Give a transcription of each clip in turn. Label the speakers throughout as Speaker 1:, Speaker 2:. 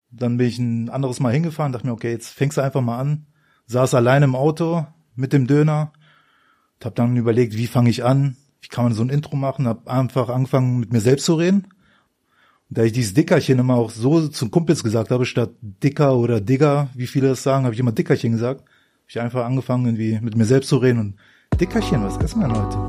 Speaker 1: Dann bin ich ein anderes Mal hingefahren, dachte mir, okay, jetzt fängst du einfach mal an. Saß alleine im Auto mit dem Döner. Hab dann überlegt, wie fange ich an? Wie kann man so ein Intro machen? Hab einfach angefangen, mit mir selbst zu reden. Und da ich dieses Dickerchen immer auch so zum Kumpels gesagt habe, statt Dicker oder Digger, wie viele das sagen, habe ich immer Dickerchen gesagt. Hab ich einfach angefangen, irgendwie mit mir selbst zu reden und Dickerchen, was essen wir denn heute?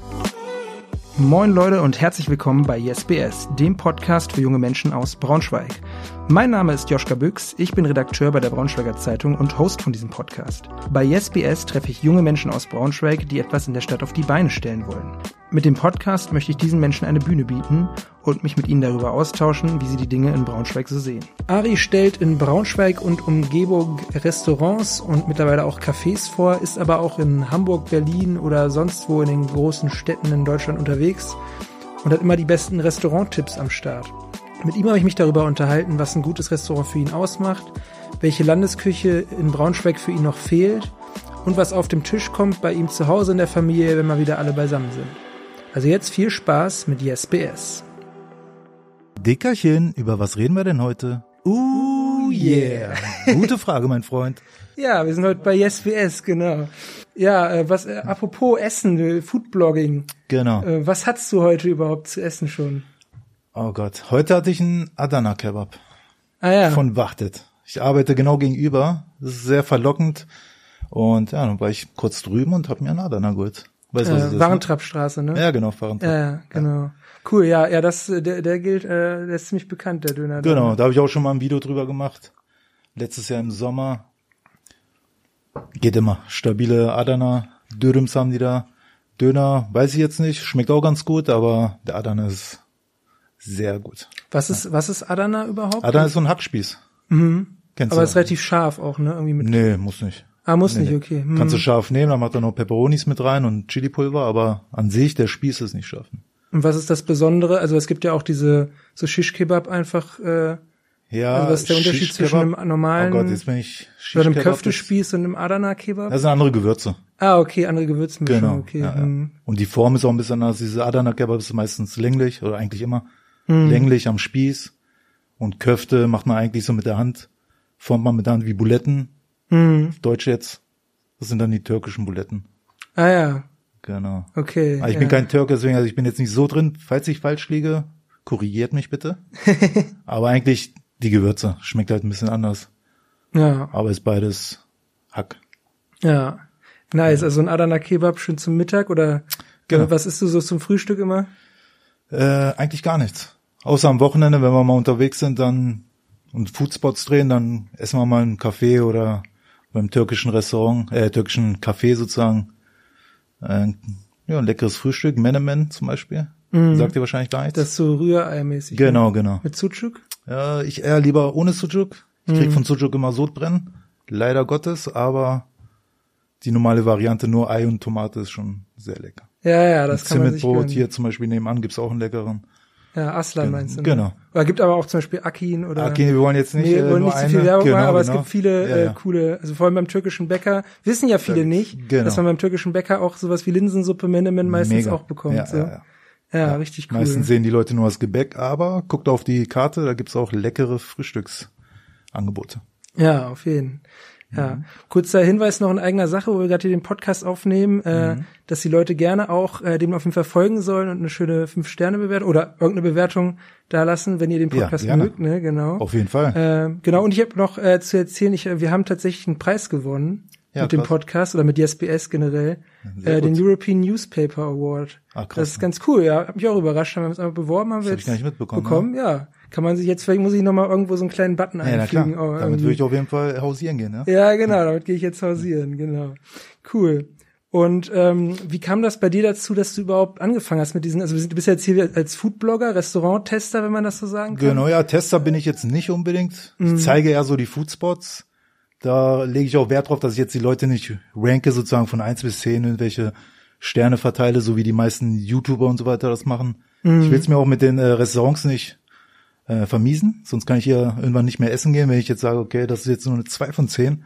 Speaker 2: Moin Leute und herzlich willkommen bei YesBS, dem Podcast für junge Menschen aus Braunschweig. Mein Name ist Joschka Büchs, ich bin Redakteur bei der Braunschweiger Zeitung und Host von diesem Podcast. Bei YesBS treffe ich junge Menschen aus Braunschweig, die etwas in der Stadt auf die Beine stellen wollen. Mit dem Podcast möchte ich diesen Menschen eine Bühne bieten und mich mit ihnen darüber austauschen, wie sie die Dinge in Braunschweig so sehen. Ari stellt in Braunschweig und Umgebung Restaurants und mittlerweile auch Cafés vor, ist aber auch in Hamburg, Berlin oder sonst wo in den großen Städten in Deutschland unterwegs und hat immer die besten Restauranttipps am Start. Mit ihm habe ich mich darüber unterhalten, was ein gutes Restaurant für ihn ausmacht, welche Landesküche in Braunschweig für ihn noch fehlt und was auf dem Tisch kommt bei ihm zu Hause in der Familie, wenn mal wieder alle beisammen sind. Also jetzt viel Spaß mit YesBS.
Speaker 1: Dickerchen, über was reden wir denn heute?
Speaker 2: Yeah.
Speaker 1: Gute Frage, mein Freund.
Speaker 2: Ja, wir sind heute bei YesBS, genau. Ja, apropos Essen, Foodblogging.
Speaker 1: Genau.
Speaker 2: Was hattest du heute überhaupt zu essen schon?
Speaker 1: Oh Gott, heute hatte ich einen Adana-Kebab.
Speaker 2: Ah ja.
Speaker 1: Von Wachtet. Ich arbeite genau gegenüber. Das ist sehr verlockend. Und ja, dann war ich kurz drüben und habe mir einen Adana geholt. Weißt du, was es ist?
Speaker 2: Warentrappstraße, ne?
Speaker 1: Ja, genau, Warentrapp.
Speaker 2: Ja, genau. Ja. Cool, ja, der gilt, der ist ziemlich bekannt, der Döner.
Speaker 1: Genau, da habe ich auch schon mal ein Video drüber gemacht. Letztes Jahr im Sommer. Geht immer. Stabile Adana. Dürüms haben die da. Döner, weiß ich jetzt nicht. Schmeckt auch ganz gut, aber der Adana ist sehr gut.
Speaker 2: Was ist Adana überhaupt?
Speaker 1: Adana ist so ein Hackspieß.
Speaker 2: Mhm.
Speaker 1: Kennst
Speaker 2: aber
Speaker 1: du?
Speaker 2: ist relativ scharf auch, ne? Irgendwie mit.
Speaker 1: Nee, muss nicht.
Speaker 2: Ah, muss nicht, okay. Mhm.
Speaker 1: Kannst du scharf nehmen, dann macht er noch Peperonis mit rein und Chilipulver, aber an sich, der Spieß ist nicht scharf.
Speaker 2: Und was ist das Besondere? Also es gibt ja auch diese, so Shish-Kebab einfach,
Speaker 1: ja,
Speaker 2: also was ist der Unterschied zwischen einem normalen,
Speaker 1: oh Gott, jetzt bin ich
Speaker 2: oder einem Köftespieß und einem Adana-Kebab?
Speaker 1: Das sind andere Gewürze.
Speaker 2: Ah, okay, andere Gewürzmischung,
Speaker 1: Genau,
Speaker 2: okay.
Speaker 1: ja, ja. Und die Form ist auch ein bisschen anders. Diese Adana-Kebab ist meistens länglich, oder eigentlich immer länglich am Spieß. Und Köfte macht man eigentlich so mit der Hand, formt man mit der Hand wie Buletten. Deutsch jetzt. Das sind dann die türkischen Buletten.
Speaker 2: Ah ja.
Speaker 1: Genau.
Speaker 2: Okay.
Speaker 1: Aber ich bin kein Türke, deswegen, also ich bin jetzt nicht so drin. Falls ich falsch liege, korrigiert mich bitte. Aber eigentlich die Gewürze. Schmeckt halt ein bisschen anders.
Speaker 2: Ja.
Speaker 1: Aber ist beides Hack.
Speaker 2: Ja. Nice. Also ein Adana-Kebab schön zum Mittag oder
Speaker 1: Genau.
Speaker 2: Was isst du so zum Frühstück immer?
Speaker 1: Eigentlich gar nichts. Außer am Wochenende, wenn wir mal unterwegs sind, dann und Foodspots drehen, dann essen wir mal einen Kaffee oder beim türkischen Restaurant, türkischen Café sozusagen. Ja, ein leckeres Frühstück, Menemen zum Beispiel. Sagt ihr wahrscheinlich gar nichts.
Speaker 2: Das ist so Rührei-mäßig.
Speaker 1: Genau,
Speaker 2: ne?
Speaker 1: genau.
Speaker 2: Mit Sucuk?
Speaker 1: Ja, ich eher lieber ohne Sucuk. Ich krieg von Sucuk immer Sodbrennen. Leider Gottes, aber die normale Variante nur Ei und Tomate ist schon sehr lecker.
Speaker 2: Ja, das
Speaker 1: Mit
Speaker 2: kann man sich
Speaker 1: Zimtbrot
Speaker 2: gönnen.
Speaker 1: hier zum Beispiel nebenan gibt's auch einen leckeren.
Speaker 2: Ja, Aslan meinst du, ne?
Speaker 1: Genau.
Speaker 2: Oder gibt aber auch zum Beispiel Akin oder...
Speaker 1: Okay, wir wollen jetzt nicht,
Speaker 2: wir wollen
Speaker 1: nur
Speaker 2: nicht zu
Speaker 1: eine.
Speaker 2: viel Werbung machen, aber es
Speaker 1: genau.
Speaker 2: gibt viele
Speaker 1: Ja.
Speaker 2: coole, also vor allem beim türkischen Bäcker, wissen ja viele nicht,
Speaker 1: Genau.
Speaker 2: dass man beim türkischen Bäcker auch sowas wie Linsensuppe, Menemen meistens
Speaker 1: Mega.
Speaker 2: auch bekommt.
Speaker 1: Ja,
Speaker 2: so.
Speaker 1: ja.
Speaker 2: Richtig cool.
Speaker 1: Meistens sehen die Leute nur das Gebäck, aber guckt auf die Karte, da gibt's auch leckere Frühstücksangebote.
Speaker 2: Ja, auf jeden. Ja, kurzer Hinweis noch in eigener Sache, wo wir gerade hier den Podcast aufnehmen, dass die Leute gerne auch dem auf jeden Fall folgen sollen und eine schöne 5-Sterne-Bewertung oder irgendeine Bewertung da lassen, wenn ihr den Podcast
Speaker 1: gerne.
Speaker 2: mögt, ne, genau.
Speaker 1: Auf jeden Fall.
Speaker 2: Genau, und ich habe noch zu erzählen, wir haben tatsächlich einen Preis gewonnen mit dem
Speaker 1: krass.
Speaker 2: Podcast oder mit YesBS generell,
Speaker 1: Sehr
Speaker 2: den
Speaker 1: gut.
Speaker 2: European Newspaper Award.
Speaker 1: Ah, krass.
Speaker 2: Das ist ganz cool, ja, hat mich auch überrascht, haben wir uns einfach beworben, haben wir
Speaker 1: hab ich
Speaker 2: jetzt
Speaker 1: gar nicht mitbekommen,
Speaker 2: bekommen, ja. Kann man sich jetzt, vielleicht muss ich nochmal irgendwo so einen kleinen Button
Speaker 1: Ja, na klar.
Speaker 2: einfügen.
Speaker 1: Damit würde ich auf jeden Fall hausieren gehen, ne?
Speaker 2: Ja, genau, damit gehe ich jetzt hausieren, genau. Cool. Und wie kam das bei dir dazu, dass du überhaupt angefangen hast mit diesen, also du bist jetzt hier als Foodblogger, Restauranttester, wenn man das so sagen kann?
Speaker 1: Genau, ja, Tester bin ich jetzt nicht unbedingt. Ich zeige eher so die Foodspots. Da lege ich auch Wert drauf, dass ich jetzt die Leute nicht ranke, sozusagen von 1 bis 10, irgendwelche Sterne verteile, so wie die meisten YouTuber und so weiter das machen. Ich will es mir auch mit den Restaurants nicht vermiesen, sonst kann ich hier irgendwann nicht mehr essen gehen, wenn ich jetzt sage, okay, das ist jetzt nur eine 2 von 10.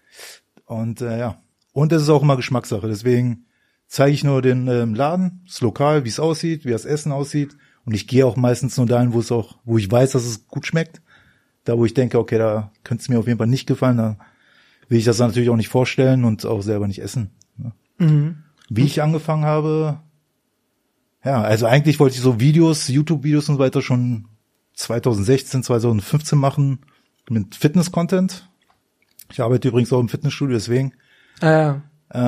Speaker 1: Und ja, und es ist auch immer Geschmackssache, deswegen zeige ich nur den Laden, das Lokal, wie es aussieht, wie das Essen aussieht. Und ich gehe auch meistens nur dahin, wo ich weiß, dass es gut schmeckt. Da, wo ich denke, okay, da könnte es mir auf jeden Fall nicht gefallen, da will ich das natürlich auch nicht vorstellen und auch selber nicht essen. Ne?
Speaker 2: Mhm.
Speaker 1: Wie ich angefangen habe, ja, also eigentlich wollte ich so Videos, YouTube-Videos und so weiter schon 2016, 2015 machen mit Fitness-Content. Ich arbeite übrigens auch im Fitnessstudio, deswegen.
Speaker 2: Ja.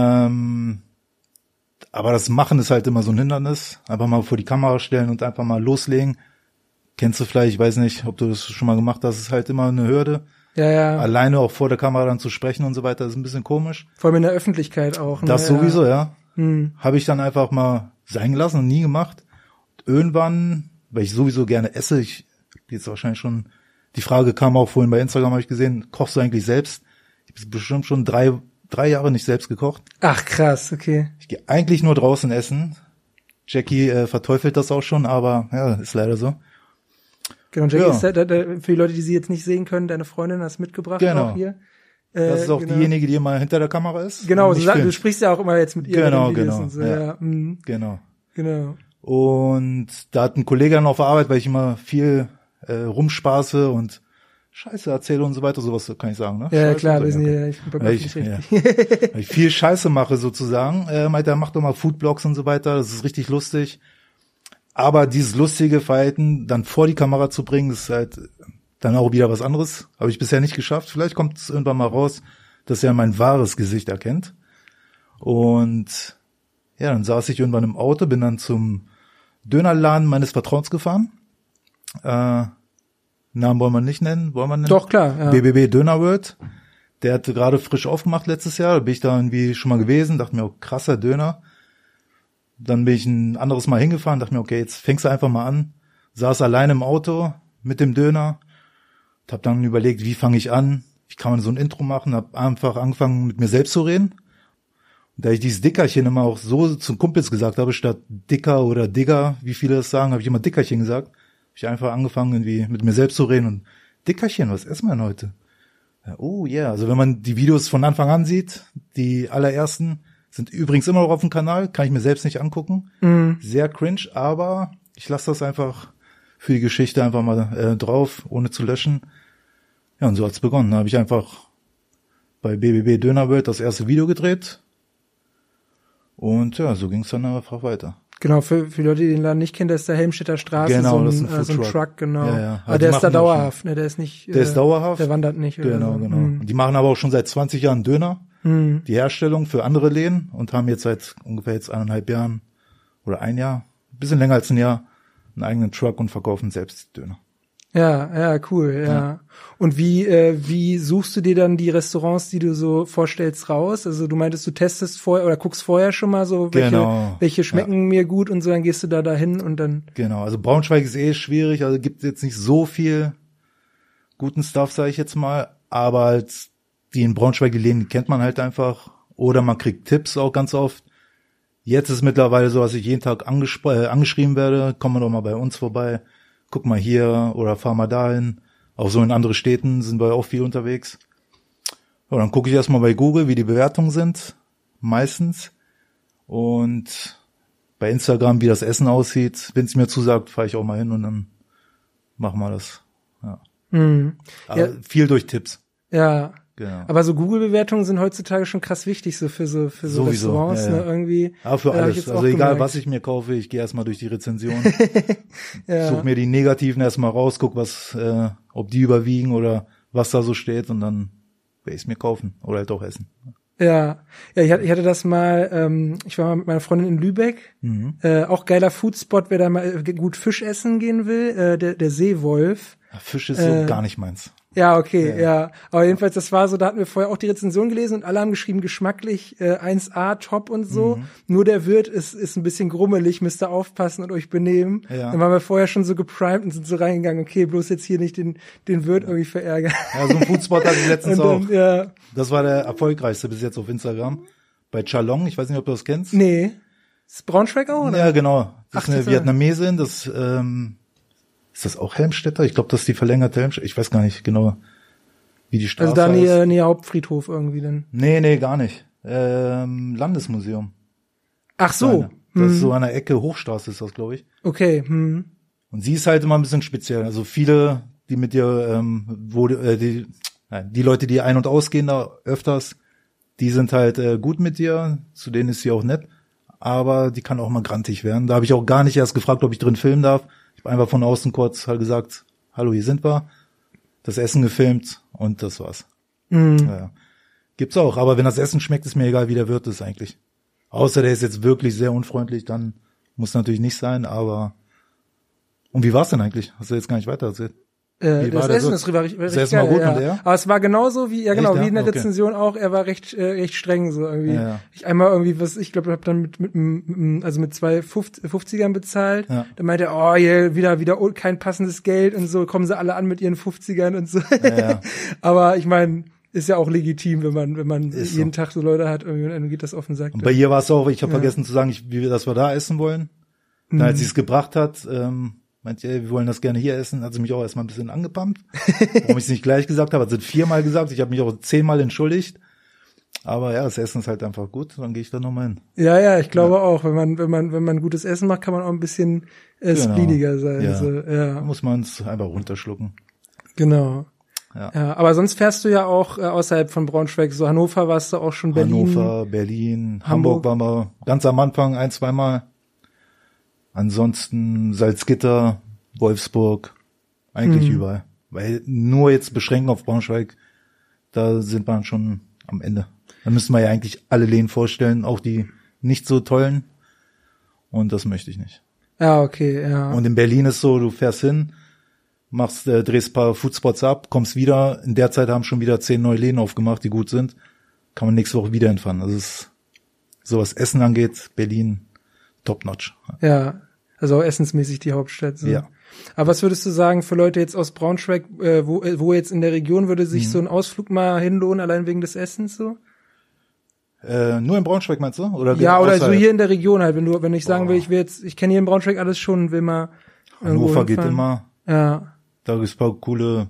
Speaker 1: Aber das Machen ist halt immer so ein Hindernis. Einfach mal vor die Kamera stellen und einfach mal loslegen. Kennst du vielleicht, ich weiß nicht, ob du das schon mal gemacht hast, ist halt immer eine Hürde.
Speaker 2: Ja.
Speaker 1: Alleine auch vor der Kamera dann zu sprechen und so weiter, ist ein bisschen komisch.
Speaker 2: Vor allem in der Öffentlichkeit auch. Ne?
Speaker 1: Das sowieso, ja.
Speaker 2: Hm.
Speaker 1: Habe ich dann einfach mal sein gelassen und nie gemacht. Und irgendwann, weil ich sowieso gerne esse, jetzt wahrscheinlich schon, die Frage kam auch vorhin bei Instagram, habe ich gesehen, kochst du eigentlich selbst? Ich habe bestimmt schon drei Jahre nicht selbst gekocht.
Speaker 2: Ach krass, okay.
Speaker 1: Ich gehe eigentlich nur draußen essen. Jackie verteufelt das auch schon, aber ja, ist leider so.
Speaker 2: Genau, Jackie ist für die Leute, die sie jetzt nicht sehen können, deine Freundin hast mitgebracht auch hier.
Speaker 1: Das ist auch diejenige, die immer hinter der Kamera ist.
Speaker 2: Genau, du sprichst ja auch immer jetzt mit ihr.
Speaker 1: Genau.
Speaker 2: Und so. Ja.
Speaker 1: Genau. Und da hat ein Kollege dann auf der Arbeit, weil ich immer viel rumspaße und Scheiße erzähle und so weiter, sowas kann ich sagen, ne?
Speaker 2: Ja,
Speaker 1: Scheiße,
Speaker 2: klar,
Speaker 1: so,
Speaker 2: wir sind
Speaker 1: okay. Weil ich viel Scheiße mache sozusagen. Meint er, macht doch mal Foodblogs und so weiter, das ist richtig lustig. Aber dieses lustige Verhalten dann vor die Kamera zu bringen, ist halt dann auch wieder was anderes. Habe ich bisher nicht geschafft. Vielleicht kommt es irgendwann mal raus, dass er mein wahres Gesicht erkennt. Und ja, dann saß ich irgendwann im Auto, bin dann zum Dönerladen meines Vertrauens gefahren. Namen wollen wir nicht nennen, wollen wir nennen?
Speaker 2: Doch, klar. Ja.
Speaker 1: BBB Döner World. Der hatte gerade frisch aufgemacht letztes Jahr. Da bin ich da irgendwie schon mal gewesen, dachte mir, oh, krasser Döner. Dann bin ich ein anderes Mal hingefahren, dachte mir, okay, jetzt fängst du einfach mal an. Saß alleine im Auto mit dem Döner. Hab dann überlegt, wie fange ich an? Wie kann man so ein Intro machen? Hab einfach angefangen, mit mir selbst zu reden. Und da ich dieses Dickerchen immer auch so zum Kumpels gesagt habe, statt Dicker oder Digger, wie viele das sagen, habe ich immer Dickerchen gesagt. Hab ich einfach angefangen, irgendwie mit mir selbst zu reden und Dickerchen, was essen wir denn heute? Ja, oh yeah, also wenn man die Videos von Anfang an sieht, die allerersten sind übrigens immer noch auf dem Kanal, kann ich mir selbst nicht angucken.
Speaker 2: Mhm.
Speaker 1: Sehr cringe, aber ich lasse das einfach für die Geschichte einfach mal drauf, ohne zu löschen. Ja, und so hat's begonnen. Da habe ich einfach bei BBB Döner World das erste Video gedreht. Und ja, so ging's dann einfach weiter.
Speaker 2: Genau, für die Leute, die den Laden nicht kennen, da ist der Helmstedter Straße,
Speaker 1: genau,
Speaker 2: so ein Truck, genau.
Speaker 1: Ja.
Speaker 2: Aber der ist da dauerhaft, ne? Der ist nicht.
Speaker 1: Der ist dauerhaft.
Speaker 2: Der wandert nicht.
Speaker 1: Genau.
Speaker 2: So.
Speaker 1: Und die machen aber auch schon seit 20 Jahren Döner. Die Herstellung für andere Läden und haben jetzt seit ungefähr 1,5 Jahren oder ein Jahr, ein bisschen länger als ein Jahr, einen eigenen Truck und verkaufen selbst Döner.
Speaker 2: Ja, cool, ja. Und wie suchst du dir dann die Restaurants, die du so vorstellst, raus? Also du meintest, du testest vorher oder guckst vorher schon mal so, welche schmecken mir gut und so, dann gehst du da dahin und dann.
Speaker 1: Genau, also Braunschweig ist schwierig, also gibt jetzt nicht so viel guten Stuff, sage ich jetzt mal, aber als die in Braunschweig, die Läden, die kennt man halt einfach. Oder man kriegt Tipps auch ganz oft. Jetzt ist mittlerweile so, dass ich jeden Tag angeschrieben werde, komm mal doch mal bei uns vorbei, guck mal hier oder fahr mal dahin. Auch so in andere Städten sind wir auch viel unterwegs. Ja, dann gucke ich erstmal bei Google, wie die Bewertungen sind, meistens. Und bei Instagram, wie das Essen aussieht. Wenn es mir zusagt, fahre ich auch mal hin und dann machen wir das. Ja. Aber viel durch Tipps.
Speaker 2: Ja.
Speaker 1: Genau.
Speaker 2: Aber so Google-Bewertungen sind heutzutage schon krass wichtig, so für so Restaurants, ne, irgendwie.
Speaker 1: Aber für alles. Also egal, was ich mir kaufe, ich gehe erstmal durch die Rezension. Suche mir die Negativen erstmal raus, guck, ob die überwiegen oder was da so steht und dann werde ich es mir kaufen oder halt auch essen.
Speaker 2: Ja, ich hatte das mal, ich war mal mit meiner Freundin in Lübeck, auch geiler Foodspot, wer da mal gut Fisch essen gehen will, der Seewolf.
Speaker 1: Ja, Fisch ist so gar nicht meins.
Speaker 2: Ja, okay, ja. Aber jedenfalls, das war so, da hatten wir vorher auch die Rezension gelesen und alle haben geschrieben, geschmacklich 1A, top und so. Nur der Wirt ist ein bisschen grummelig, müsst ihr aufpassen und euch benehmen. Ja. Dann waren wir vorher schon so geprimed und sind so reingegangen, okay, bloß jetzt hier nicht den Wirt irgendwie verärgern.
Speaker 1: Ja, so ein Foodspot hatte ich letztens dann, auch.
Speaker 2: Ja.
Speaker 1: Das war der erfolgreichste bis jetzt auf Instagram. Bei Chalong, ich weiß nicht, ob du das kennst.
Speaker 2: Nee. Ist Braunschweig auch, oder?
Speaker 1: Ja, genau. Das ist eine Vietnamesin, das ist das auch Helmstedter? Ich glaube, das ist die verlängerte Helmstedt. Ich weiß gar nicht genau, wie die Straße
Speaker 2: Also da näher Hauptfriedhof irgendwie denn?
Speaker 1: Nee, gar nicht. Landesmuseum.
Speaker 2: Ach so.
Speaker 1: Das ist so an der Ecke, Hochstraße ist das, glaube ich.
Speaker 2: Okay.
Speaker 1: Und sie ist halt immer ein bisschen speziell. Also viele die mit dir, die Leute, die ein- und ausgehen da öfters, die sind halt gut mit dir, zu denen ist sie auch nett, aber die kann auch mal grantig werden. Da habe ich auch gar nicht erst gefragt, ob ich drin filmen darf. Ich habe einfach von außen kurz halt gesagt, hallo, hier sind wir, das Essen gefilmt und das war's. Ja. Gibt's auch, aber wenn das Essen schmeckt, ist mir egal, wie der Wirt ist eigentlich. Außer der ist jetzt wirklich sehr unfreundlich, dann muss natürlich nicht sein, aber und wie war's denn eigentlich? Hast du jetzt gar nicht weiter erzählt?
Speaker 2: Das Essen ist richtig
Speaker 1: Essen war gut
Speaker 2: ja.
Speaker 1: und er?
Speaker 2: Aber es war genauso wie, ja genau,
Speaker 1: Echt,
Speaker 2: wie in der
Speaker 1: okay.
Speaker 2: Rezension auch, er war recht streng, so irgendwie.
Speaker 1: Ja.
Speaker 2: Ich einmal irgendwie, ich glaube, ich habe dann mit zwei 50ern bezahlt.
Speaker 1: Ja.
Speaker 2: Dann meinte er, oh, hier wieder kein passendes Geld und so, kommen sie alle an mit ihren 50ern und so.
Speaker 1: Ja.
Speaker 2: Aber ich meine, ist ja auch legitim, wenn man
Speaker 1: Ist
Speaker 2: jeden
Speaker 1: so.
Speaker 2: Tag so Leute hat, irgendwie, und dann geht das auf den Sack.
Speaker 1: Und bei ihr war es auch, ich habe vergessen zu sagen, dass wir da essen wollen. Dann, als sie es gebracht hat, meinte, wir wollen das gerne hier essen, hat sie mich auch erstmal ein bisschen angepumpt. Warum ich es nicht gleich gesagt habe, hat sie 4-mal gesagt. Ich habe mich auch 10-mal entschuldigt. Aber ja, das Essen ist halt einfach gut, dann gehe ich da nochmal hin.
Speaker 2: Ja, ich glaube auch, wenn man gutes Essen macht, kann man auch ein bisschen spleeniger sein.
Speaker 1: Ja.
Speaker 2: So,
Speaker 1: Da muss man es einfach runterschlucken.
Speaker 2: Genau.
Speaker 1: Ja.
Speaker 2: Aber sonst fährst du ja auch außerhalb von Braunschweig, so Hannover warst du auch schon, Berlin.
Speaker 1: Hannover, Berlin, Hamburg waren wir ganz am Anfang 1-2 Mal. Ansonsten Salzgitter, Wolfsburg, eigentlich überall. Weil nur jetzt beschränken auf Braunschweig, da sind wir schon am Ende. Da müssen wir ja eigentlich alle Läden vorstellen, auch die nicht so tollen. Und das möchte ich nicht.
Speaker 2: Ja, okay, ja.
Speaker 1: Und in Berlin ist so, du fährst hin, drehst ein paar Foodspots ab, kommst wieder. In der Zeit haben schon wieder 10 neue Läden aufgemacht, die gut sind. Kann man nächste Woche wieder hinfahren. Also es ist, so was Essen angeht, Berlin top notch.
Speaker 2: Ja, also auch essensmäßig die Hauptstadt. So.
Speaker 1: Ja.
Speaker 2: Aber was würdest du sagen für Leute jetzt aus Braunschweig, wo jetzt in der Region würde sich so ein Ausflug mal hinlohnen, allein wegen des Essens so?
Speaker 1: Nur in Braunschweig meinst du? Oder
Speaker 2: Ja, oder so
Speaker 1: außerhalb?
Speaker 2: hier in der Region halt, wenn ich sagen will, ich kenne hier in Braunschweig alles schon, will mal irgendwo
Speaker 1: Hannover geht
Speaker 2: hinfahren.
Speaker 1: immer.
Speaker 2: Ja.
Speaker 1: Da gibt's ein paar coole,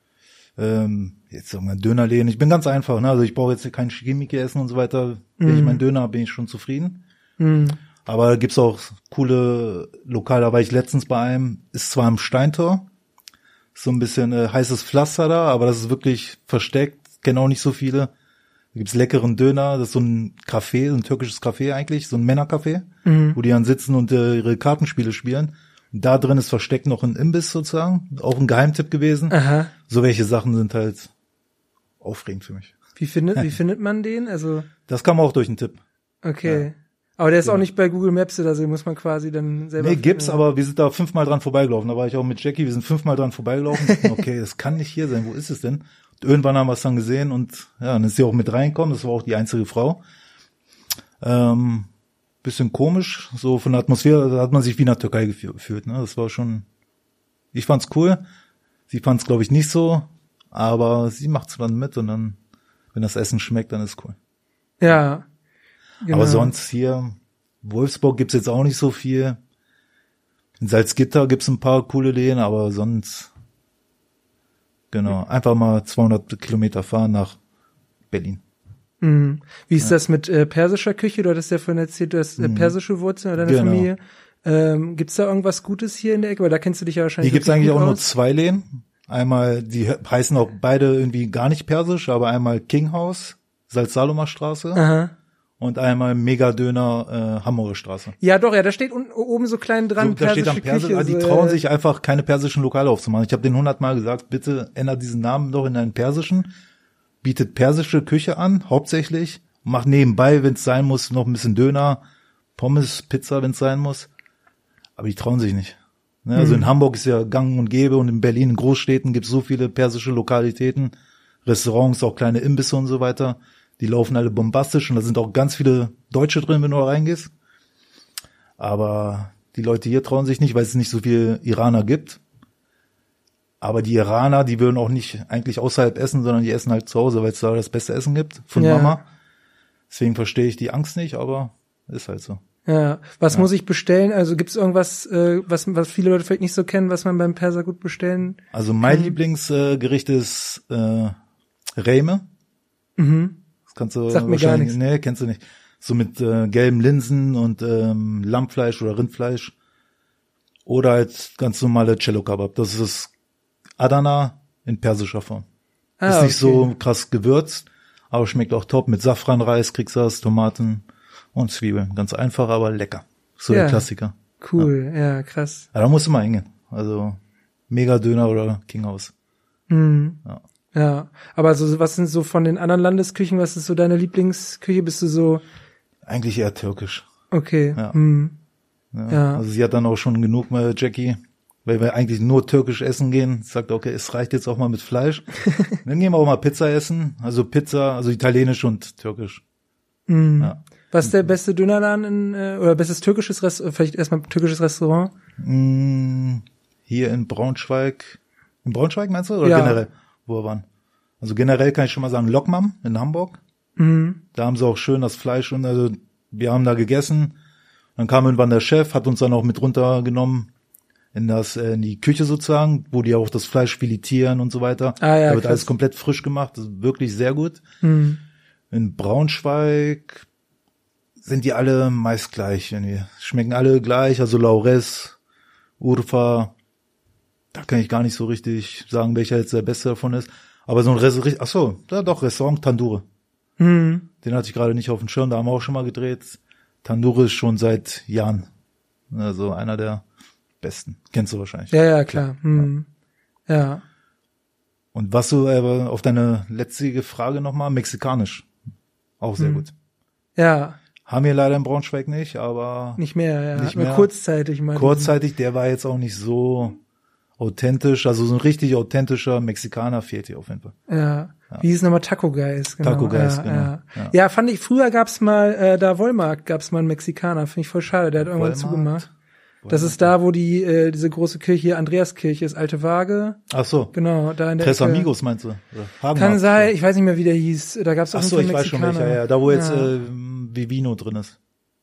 Speaker 1: jetzt sagen wir Dönerläden. Ich bin ganz einfach, ne? Also ich brauche jetzt kein Chemike essen und so weiter. Wenn ich meinen Döner habe, bin ich schon zufrieden. Aber da gibt's auch coole Lokale. Da war ich letztens bei einem, ist zwar am Steintor, so ein bisschen heißes Pflaster da, aber das ist wirklich versteckt, kenne auch nicht so viele. Da gibt's leckeren Döner, das ist so ein Café, so ein türkisches Café eigentlich, so ein Männercafé, wo die dann sitzen und ihre Kartenspiele spielen. Und da drin ist versteckt noch ein Imbiss sozusagen, auch ein Geheimtipp gewesen.
Speaker 2: Aha.
Speaker 1: So welche Sachen sind halt aufregend für mich.
Speaker 2: Wie findet man den? Also,
Speaker 1: Das kam auch durch einen Tipp.
Speaker 2: okay. Aber der ist auch nicht bei Google Maps oder so, den muss man quasi dann selber.
Speaker 1: Nee, gibt's, aber wir sind da 5-mal dran vorbeigelaufen. Da war ich auch mit Jackie, wir sind 5-mal dran vorbeigelaufen. Okay, das kann nicht hier sein, wo ist es denn? Und irgendwann haben wir es dann gesehen und ja, dann ist sie auch mit reingekommen, das war auch die einzige Frau. Bisschen komisch, so von der Atmosphäre, da hat man sich wie in der Türkei gefühlt, ne? Das war schon, ich fand's cool. Sie fand's, glaube ich, nicht so, aber sie macht's dann mit und dann, wenn das Essen schmeckt, dann ist cool.
Speaker 2: Ja. Genau.
Speaker 1: Aber sonst hier, Wolfsburg gibt's jetzt auch nicht so viel. In Salzgitter gibt's ein paar coole Läden, aber sonst, genau, einfach mal 200 Kilometer fahren nach Berlin.
Speaker 2: Mhm. Wie ist das mit persischer Küche? Du hattest ja vorhin erzählt, du hast persische Wurzeln oder deine
Speaker 1: Genau.
Speaker 2: Familie. Gibt's da irgendwas Gutes hier in der Ecke? Weil da kennst du dich ja wahrscheinlich.
Speaker 1: Hier gibt's
Speaker 2: wirklich
Speaker 1: eigentlich
Speaker 2: gut
Speaker 1: auch nur
Speaker 2: aus.
Speaker 1: 2 Läden. Einmal, die heißen auch beide irgendwie gar nicht persisch, aber einmal King House, Salz-Salomer Straße.
Speaker 2: Aha.
Speaker 1: Und einmal Mega-Döner, Hamburger Straße.
Speaker 2: Ja, doch, ja, da steht oben so klein dran,
Speaker 1: So, da steht dann
Speaker 2: persische
Speaker 1: Persisch,
Speaker 2: Küche.
Speaker 1: die trauen sich einfach keine persischen Lokale aufzumachen. Ich habe den 100-mal gesagt, bitte ändert diesen Namen doch in einen persischen, bietet persische Küche an, hauptsächlich, macht nebenbei, wenn es sein muss, noch ein bisschen Döner, Pommes, Pizza, wenn es sein muss. Aber die trauen sich nicht. Ne? Also in Hamburg ist ja gang und gäbe und in Berlin, in Großstädten gibt es so viele persische Lokalitäten, Restaurants, auch kleine Imbisse und so weiter. Die laufen alle bombastisch und da sind auch ganz viele Deutsche drin, wenn du da reingehst. Aber die Leute hier trauen sich nicht, weil es nicht so viel Iraner gibt. Aber die Iraner, die würden auch nicht eigentlich außerhalb essen, sondern die essen halt zu Hause, weil es da das beste Essen gibt von
Speaker 2: Ja.
Speaker 1: Mama. Deswegen verstehe ich die Angst nicht, aber ist halt so.
Speaker 2: Ja. Was muss ich bestellen? Also gibt's irgendwas, was viele Leute vielleicht nicht so kennen, was man beim Perser gut bestellen?
Speaker 1: Also mein Lieblingsgericht ist Rehme. Das kannst du
Speaker 2: Sagt mir gar
Speaker 1: wahrscheinlich,
Speaker 2: nichts.
Speaker 1: nee, kennst du nicht. So mit gelben Linsen und Lammfleisch oder Rindfleisch. Oder halt ganz normale Cello Kebab. Das ist das Adana in persischer Form. Ist nicht so krass gewürzt, aber schmeckt auch top. Mit Safranreis kriegst du das, Tomaten und Zwiebeln. Ganz einfach, aber lecker. So der Klassiker.
Speaker 2: Cool, ja krass.
Speaker 1: Ja, da musst du mal hingehen. Also Mega-Döner oder Kinghaus.
Speaker 2: Ja, aber so was sind so von den anderen Landesküchen, was ist so deine Lieblingsküche? Bist du so?
Speaker 1: Eigentlich eher türkisch.
Speaker 2: Okay.
Speaker 1: Ja. Also sie hat dann auch schon genug mit Jackie, weil wir eigentlich nur türkisch essen gehen. Sagt, okay, es reicht jetzt auch mal mit Fleisch. Dann gehen wir auch mal Pizza essen. Also Pizza, also italienisch und türkisch. Ja.
Speaker 2: Was ist der beste Dönerladen oder bestes türkisches Restaurant? Vielleicht erstmal türkisches Restaurant?
Speaker 1: Hier in Braunschweig. In Braunschweig meinst du? Oder generell? Wo wir waren? Also generell kann ich schon mal sagen, Lokmam in Hamburg. Da haben sie auch schön das Fleisch und also wir haben da gegessen. Dann kam irgendwann der Chef, hat uns dann auch mit runtergenommen in die Küche sozusagen, wo die auch das Fleisch filetieren und so weiter. Da wird alles komplett frisch gemacht. Das ist wirklich sehr gut. In Braunschweig sind die alle meist gleich. Irgendwie. Schmecken alle gleich. Also Laures, Urfa. Da kann ich gar nicht so richtig sagen, welcher jetzt der beste davon ist. Aber so ein Restaurant Tandure. Den hatte ich gerade nicht auf dem Schirm, da haben wir auch schon mal gedreht. Tandure ist schon seit Jahren. Also einer der besten. Kennst du wahrscheinlich.
Speaker 2: Ja, klar. Ja.
Speaker 1: Und was du auf deine letzte Frage nochmal, mexikanisch. Auch sehr gut.
Speaker 2: Ja.
Speaker 1: Haben wir leider in Braunschweig nicht, aber.
Speaker 2: Nicht mehr, ja.
Speaker 1: Nicht mehr.
Speaker 2: Kurzzeitig,
Speaker 1: Kurzzeitig, der war jetzt auch nicht so authentisch, also so ein richtig authentischer Mexikaner fehlt hier auf jeden Fall.
Speaker 2: Ja. Wie hieß nochmal Taco Guys? Genau.
Speaker 1: Taco Guys, genau.
Speaker 2: Ja, fand ich, früher gab's mal, da Wollmarkt gab's mal einen Mexikaner, finde ich voll schade, der hat irgendwann zugemacht. Das ist da, wo diese große Kirche, Andreaskirche ist, Alte Waage.
Speaker 1: Ach so.
Speaker 2: Genau, da in der
Speaker 1: Tres Amigos meinst du?
Speaker 2: Kann sein, ich weiß nicht mehr, wie der hieß. Da gab's auch einen
Speaker 1: Mexikaner. Ach so, ich weiß schon welcher, ja. Da wo jetzt Vivino drin ist.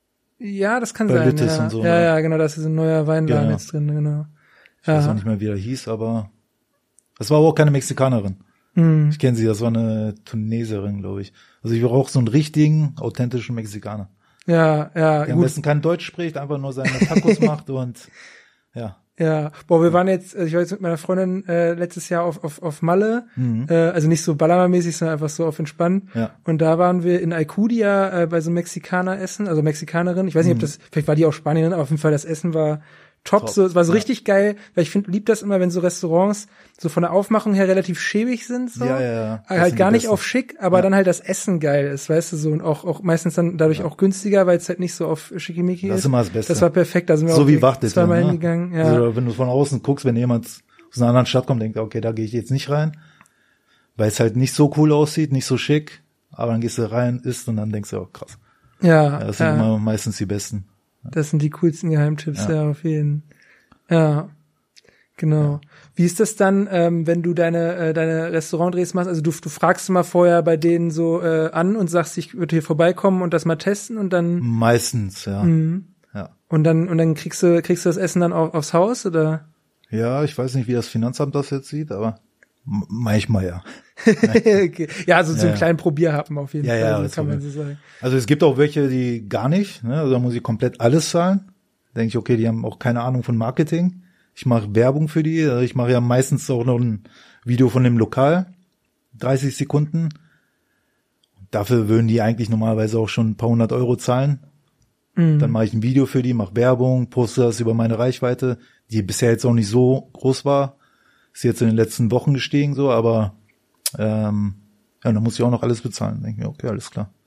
Speaker 2: Ja, das kann
Speaker 1: sein,
Speaker 2: ja.
Speaker 1: Und so,
Speaker 2: ja, genau, da ist ein neuer Weinladen jetzt drin, genau.
Speaker 1: Ich weiß auch nicht mehr, wie der hieß, aber das war aber auch keine Mexikanerin. Ich kenne sie, das war eine Tuneserin, glaube ich. Also ich brauche so einen richtigen, authentischen Mexikaner.
Speaker 2: Ja.
Speaker 1: Der am besten kein Deutsch spricht, einfach nur seine Tacos macht und ja.
Speaker 2: Ja, wir waren jetzt, ich war jetzt mit meiner Freundin letztes Jahr auf Malle, also nicht so Ballermann-mäßig, sondern einfach so auf entspannt.
Speaker 1: Ja.
Speaker 2: Und da waren wir in Alcudia bei so einem Mexikaner essen, also Mexikanerin. Ich weiß nicht, ob vielleicht war die auch Spanierin, aber auf jeden Fall das Essen war top. So, es war so richtig geil, weil ich lieb das immer, wenn so Restaurants so von der Aufmachung her relativ schäbig sind, so.
Speaker 1: Ja.
Speaker 2: Halt gar nicht auf schick, aber dann halt das Essen geil ist, weißt du, so, und auch meistens dann dadurch auch günstiger, weil es halt nicht so auf schickimicki ist.
Speaker 1: Das ist immer das Beste.
Speaker 2: Das war perfekt, da sind wir
Speaker 1: so
Speaker 2: auch
Speaker 1: wie Wachtet,
Speaker 2: zweimal hingegangen, ja.
Speaker 1: Also wenn du von außen guckst, wenn jemand aus einer anderen Stadt kommt, denkt, okay, da gehe ich jetzt nicht rein, weil es halt nicht so cool aussieht, nicht so schick, aber dann gehst du rein, isst und dann denkst du, oh krass.
Speaker 2: Ja.
Speaker 1: Das sind immer meistens die besten.
Speaker 2: Das sind die coolsten Geheimtipps, ja auf jeden Fall. Ja, genau. Wie ist das dann, wenn du deine Restaurantdrehs machst? Also du fragst mal vorher bei denen so an und sagst, ich würde hier vorbeikommen und das mal testen und dann.
Speaker 1: Meistens, ja. Ja.
Speaker 2: Und dann kriegst du das Essen dann auch aufs Haus, oder?
Speaker 1: Ja, ich weiß nicht, wie das Finanzamt das jetzt sieht, aber manchmal ja.
Speaker 2: Okay. Ja, also so einen kleinen Probierhappen auf jeden Fall,
Speaker 1: ja,
Speaker 2: kann man so sagen.
Speaker 1: Also es gibt auch welche, die gar nicht, ne? Also da muss ich komplett alles zahlen. Denke ich, okay, die haben auch keine Ahnung von Marketing. Ich mache Werbung für die. Ich mache ja meistens auch noch ein Video von dem Lokal. 30 Sekunden. Dafür würden die eigentlich normalerweise auch schon ein paar 100 € zahlen. Dann mache ich ein Video für die, mache Werbung, poste das über meine Reichweite, die bisher jetzt auch nicht so groß war. Ist jetzt in den letzten Wochen gestiegen so, aber dann muss ich auch noch alles bezahlen. Denke mir, okay, alles klar.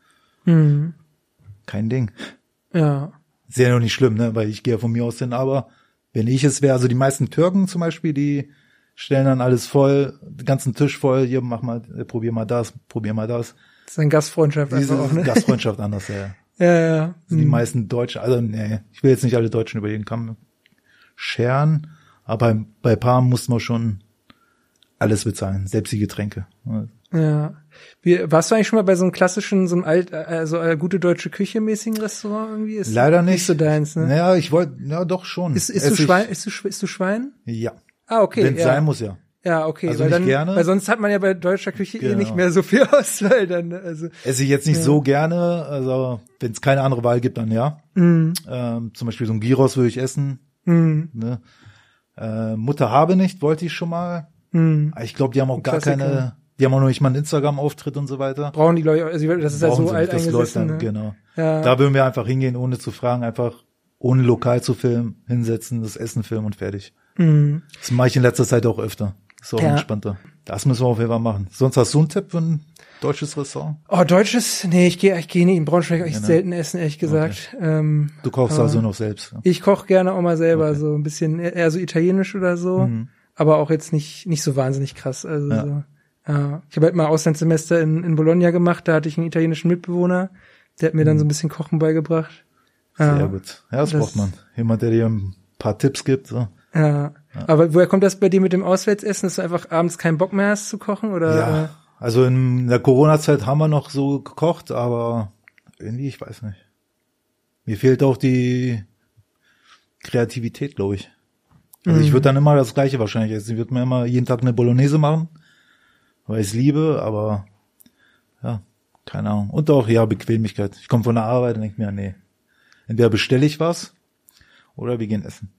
Speaker 1: Kein Ding.
Speaker 2: Ja.
Speaker 1: Ist ja noch nicht schlimm, ne, weil ich gehe ja von mir aus hin, aber wenn ich es wäre, also die meisten Türken zum Beispiel, die stellen dann alles voll, den ganzen Tisch voll, hier, mach mal, probier mal das.
Speaker 2: Das ist eine Gastfreundschaft einfach auch, ne?
Speaker 1: Gastfreundschaft anders, ja.
Speaker 2: Ja.
Speaker 1: Die meisten Deutschen, also nee, ich will jetzt nicht alle Deutschen über den Kamm scheren, aber bei paar muss man schon alles bezahlen, selbst die Getränke.
Speaker 2: Ja. Warst du eigentlich schon mal bei so einem klassischen, so einem gute deutsche Küche mäßigen Restaurant irgendwie? Ist
Speaker 1: leider nicht.
Speaker 2: Nicht so deins, ne?
Speaker 1: Naja, ich wollte, ja doch schon.
Speaker 2: Isst du Schwein?
Speaker 1: Ja.
Speaker 2: Ah, okay.
Speaker 1: Wenn es sein muss, ja.
Speaker 2: Ja, okay.
Speaker 1: Also
Speaker 2: weil
Speaker 1: nicht
Speaker 2: dann,
Speaker 1: gerne.
Speaker 2: Weil sonst hat man ja bei deutscher Küche nicht mehr so viel Auswahl dann, also.
Speaker 1: Esse ich jetzt nicht so gerne, also wenn es keine andere Wahl gibt, dann ja. Zum Beispiel so ein Gyros würde ich essen. Ne? Mutter habe nicht, wollte ich schon mal. Ich glaube, die haben auch gar keine, die haben auch noch nicht mal einen Instagram-Auftritt und so weiter.
Speaker 2: Brauchen die Leute, also das ist ja so alt
Speaker 1: das läuft
Speaker 2: eingesessen.
Speaker 1: dann,
Speaker 2: Ne?
Speaker 1: genau.
Speaker 2: Ja.
Speaker 1: Da würden wir einfach hingehen, ohne zu fragen, einfach ohne lokal zu filmen, hinsetzen, das Essen filmen und fertig. Das mache ich in letzter Zeit auch öfter. Ist auch entspannter. Das müssen wir auf jeden Fall machen. Sonst hast du einen Tipp für ein deutsches Restaurant?
Speaker 2: Oh, deutsches? Nee, ich gehe nie in Braunschweig echt selten essen, ehrlich gesagt.
Speaker 1: Okay. Du kochst also noch selbst? Ja?
Speaker 2: Ich koche gerne auch mal selber, so ein bisschen eher so italienisch oder so, aber auch jetzt nicht so wahnsinnig krass. Also so. Ja. Ich habe halt mal Auslandssemester in Bologna gemacht, da hatte ich einen italienischen Mitbewohner, der hat mir dann so ein bisschen Kochen beigebracht.
Speaker 1: Sehr gut. Ja, das braucht man. Jemand, der dir ein paar Tipps gibt. So.
Speaker 2: Ja. Aber woher kommt das bei dir mit dem Auswärtsessen, dass du einfach abends keinen Bock mehr hast zu kochen? Oder?
Speaker 1: Ja, also in der Corona-Zeit haben wir noch so gekocht, aber irgendwie, ich weiß nicht. Mir fehlt auch die Kreativität, glaube ich. Also ich würde dann immer das Gleiche wahrscheinlich essen. Ich würde mir immer jeden Tag eine Bolognese machen, weil ich es liebe, aber ja, keine Ahnung. Und auch, ja, Bequemlichkeit. Ich komme von der Arbeit und denke mir, nee, entweder bestelle ich was oder wir gehen essen.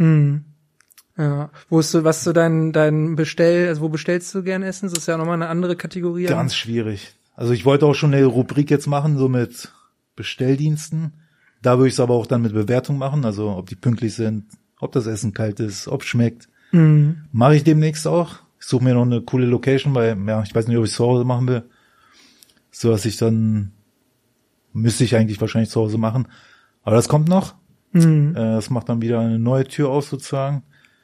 Speaker 2: Ja. Was ist so dein also wo bestellst du gern Essen? Das ist ja nochmal eine andere Kategorie.
Speaker 1: Ganz schwierig. Also ich wollte auch schon eine Rubrik jetzt machen, so mit Bestelldiensten. Da würde ich es aber auch dann mit Bewertung machen, also ob die pünktlich sind, ob das Essen kalt ist, ob es schmeckt. Mache ich demnächst auch. Ich suche mir noch eine coole Location, weil, ja, ich weiß nicht, ob ich es zu Hause machen will. So dass ich dann, müsste ich eigentlich wahrscheinlich zu Hause machen. Aber das kommt noch. Das macht dann wieder eine neue Tür auf sozusagen.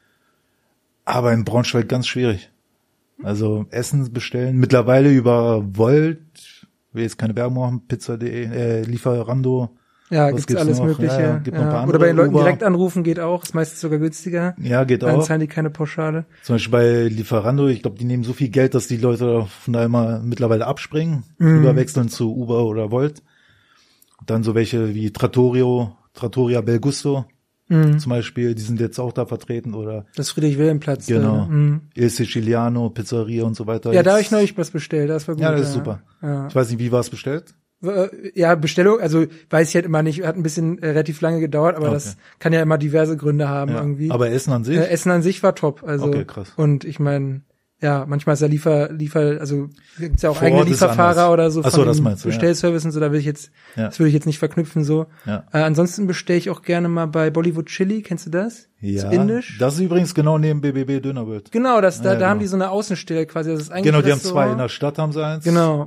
Speaker 1: Aber in Braunschweig ganz schwierig. Also Essen bestellen, mittlerweile über Volt, will jetzt keine Werbung machen, Pizza.de, Lieferando.
Speaker 2: Ja, gibt's alles noch? Mögliche.
Speaker 1: Ja, gibt noch ein paar andere.
Speaker 2: Oder bei den Leuten
Speaker 1: Uber.
Speaker 2: Direkt anrufen geht auch, ist meistens sogar günstiger.
Speaker 1: Ja, geht
Speaker 2: Dann
Speaker 1: auch.
Speaker 2: zahlen die keine Pauschale.
Speaker 1: Zum Beispiel bei Lieferando, ich glaube, die nehmen so viel Geld, dass die Leute von da immer mittlerweile abspringen, überwechseln zu Uber oder Volt. Dann so welche wie Trattoria Bel Gusto zum Beispiel, die sind jetzt auch da vertreten oder
Speaker 2: das Friedrich-Wilhelm-Platz.
Speaker 1: genau, Il Siciliano, Pizzeria und so weiter.
Speaker 2: Ja, da habe ich neulich was bestellt, das war gut.
Speaker 1: Ja, das ist super. Ja. Ich weiß nicht, wie war es bestellt?
Speaker 2: Ja, Bestellung, also weiß ich halt immer nicht, hat ein bisschen relativ lange gedauert, aber das kann ja immer diverse Gründe haben irgendwie.
Speaker 1: Aber Essen an sich?
Speaker 2: Essen an sich war top, also
Speaker 1: okay, krass.
Speaker 2: Und ich meine, ja, manchmal ist ja also gibt's ja auch eigene Lieferfahrer oder so von dem Bestellservice und so, da will ich jetzt, das würde ich jetzt nicht verknüpfen so. Ja. Ansonsten bestelle ich auch gerne mal bei Bollywood Chili, kennst du das?
Speaker 1: Ja.
Speaker 2: Das Indisch.
Speaker 1: Das ist übrigens genau neben BBB Dönerwirt.
Speaker 2: Genau, da haben die so eine Außenstelle quasi, das ist eigentlich
Speaker 1: genau, die haben zwei in der Stadt, haben sie eins.
Speaker 2: Genau.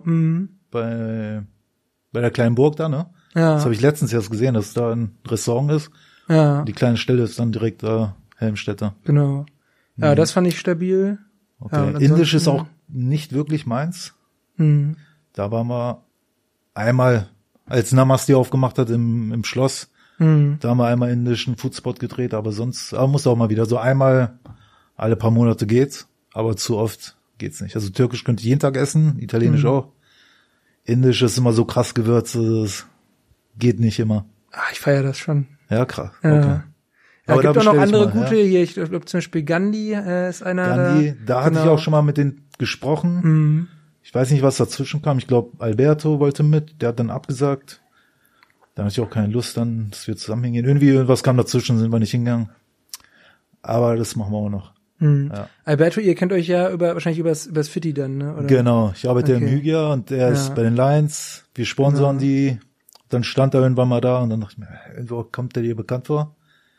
Speaker 1: Bei der kleinen Burg da, ne? Ja. Das habe ich letztens erst gesehen, dass da ein Restaurant ist. Ja. Die kleine Stelle ist dann direkt da Helmstädter.
Speaker 2: Genau. Ja, das fand ich stabil.
Speaker 1: Okay. Ja, Indisch ist auch nicht wirklich meins. Da waren wir einmal, als Namaste aufgemacht hat im Schloss, da haben wir einmal indischen Foodspot gedreht, aber muss auch mal wieder so einmal alle paar Monate geht's, aber zu oft geht's nicht. Also türkisch könnte ich jeden Tag essen, italienisch auch. Indisch ist immer so krass gewürzt, das geht nicht immer.
Speaker 2: Ich feiere das schon.
Speaker 1: Ja, krass.
Speaker 2: Ja.
Speaker 1: Okay.
Speaker 2: Ja, aber gibt auch noch andere gute hier. Ich glaube zum Beispiel Gandhi ist einer.
Speaker 1: Gandhi, da hatte ich auch schon mal mit denen gesprochen. Ich weiß nicht, was dazwischen kam. Ich glaube, Alberto wollte mit. Der hat dann abgesagt. Da hatte ich auch keine Lust dann, dass wir zusammen hingehen. Irgendwie irgendwas kam dazwischen, sind wir nicht hingegangen. Aber das machen wir auch noch.
Speaker 2: Ja. Alberto, ihr kennt euch ja wahrscheinlich übers Fitti dann, ne? Oder?
Speaker 1: Genau. Ich arbeite im Hygia und er ist bei den Lions. Wir sponsoren die. Dann stand er irgendwann mal da und dann dachte ich mir, irgendwo kommt der dir bekannt vor.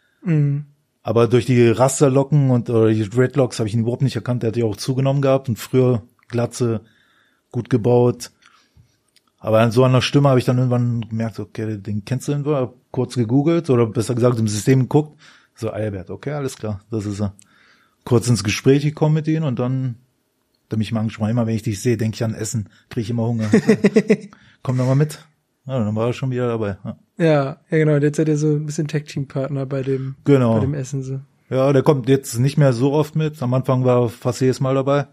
Speaker 1: Aber durch die Rasterlocken oder die Dreadlocks habe ich ihn überhaupt nicht erkannt. Der hat ja auch zugenommen gehabt und früher Glatze, gut gebaut. Aber an so einer Stimme habe ich dann irgendwann gemerkt, okay, den kennst du irgendwo. Hab kurz gegoogelt oder besser gesagt im System geguckt. So, Albert, okay, alles klar, das ist er. Kurz ins Gespräch gekommen mit ihm und dann hat er mich mal angesprochen. Immer wenn ich dich sehe, denke ich an Essen, kriege ich immer Hunger. Komm doch mal mit. Ja, dann war er schon wieder dabei.
Speaker 2: Ja, genau. Jetzt seid ihr so ein bisschen Tag-Team-Partner bei dem Essen. So.
Speaker 1: Ja, der kommt jetzt nicht mehr so oft mit. Am Anfang war er fast jedes Mal dabei.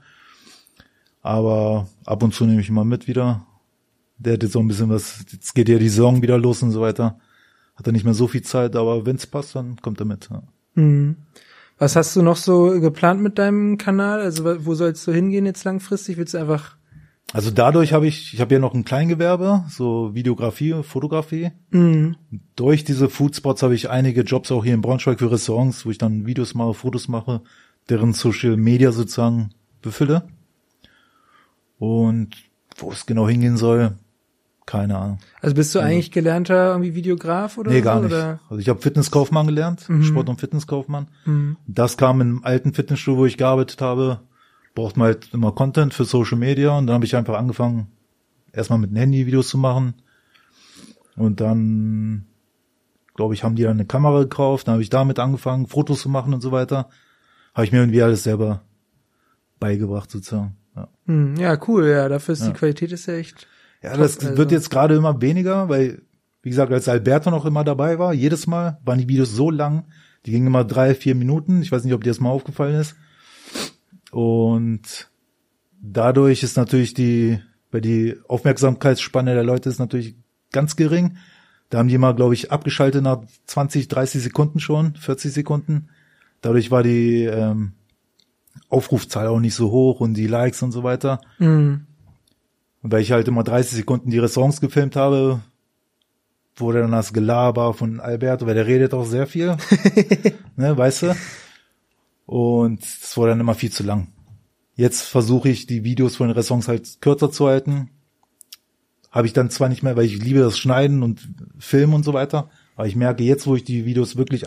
Speaker 1: Aber ab und zu nehme ich ihn mal mit wieder. Der hat jetzt auch ein bisschen jetzt geht ja die Saison wieder los und so weiter. Hat er nicht mehr so viel Zeit, aber wenn es passt, dann kommt er mit. Ja.
Speaker 2: Was hast du noch so geplant mit deinem Kanal? Also wo sollst du hingehen jetzt langfristig? Willst du einfach...
Speaker 1: Also dadurch habe ich ja noch ein Kleingewerbe, so Videografie, Fotografie. Durch diese Foodspots habe ich einige Jobs auch hier in Braunschweig für Restaurants, wo ich dann Videos mache, Fotos mache, deren Social Media sozusagen Büffele. Und wo es genau hingehen soll, keine Ahnung.
Speaker 2: Also bist du eigentlich gelernter irgendwie Videograf oder
Speaker 1: Nee,
Speaker 2: so?
Speaker 1: gar nicht.
Speaker 2: Oder?
Speaker 1: Also ich habe Fitnesskaufmann gelernt, Sport- und Fitnesskaufmann. Das kam im alten Fitnessstudio, wo ich gearbeitet habe. Braucht man halt immer Content für Social Media. Und dann habe ich einfach angefangen, erstmal mit dem Handy Videos zu machen. Und dann, glaube ich, haben die dann eine Kamera gekauft. Dann habe ich damit angefangen, Fotos zu machen und so weiter. Habe ich mir irgendwie alles selber beigebracht sozusagen. Ja,
Speaker 2: Ja, cool, ja, dafür ist die Qualität ist ja echt
Speaker 1: ja
Speaker 2: top,
Speaker 1: das
Speaker 2: also.
Speaker 1: wird jetzt gerade immer weniger, weil, wie gesagt, als Alberto noch immer dabei war, jedes Mal waren die Videos so lang, die gingen immer 3-4 Minuten. Ich weiß nicht, ob dir das mal aufgefallen ist. Und dadurch ist natürlich weil die Aufmerksamkeitsspanne der Leute ist natürlich ganz gering. Da haben die mal, glaube ich, abgeschaltet nach 20, 30 Sekunden schon, 40 Sekunden. Dadurch war die Aufrufzahl auch nicht so hoch und die Likes und so weiter. Und weil ich halt immer 30 Sekunden die Restaurants gefilmt habe, wurde dann das Gelaber von Alberto, weil der redet auch sehr viel, ne, weißt du? Und es wurde dann immer viel zu lang. Jetzt versuche ich, die Videos von den Restaurants halt kürzer zu halten. Habe ich dann zwar nicht mehr, weil ich liebe das Schneiden und Filmen und so weiter, aber ich merke jetzt, wo ich die Videos wirklich bei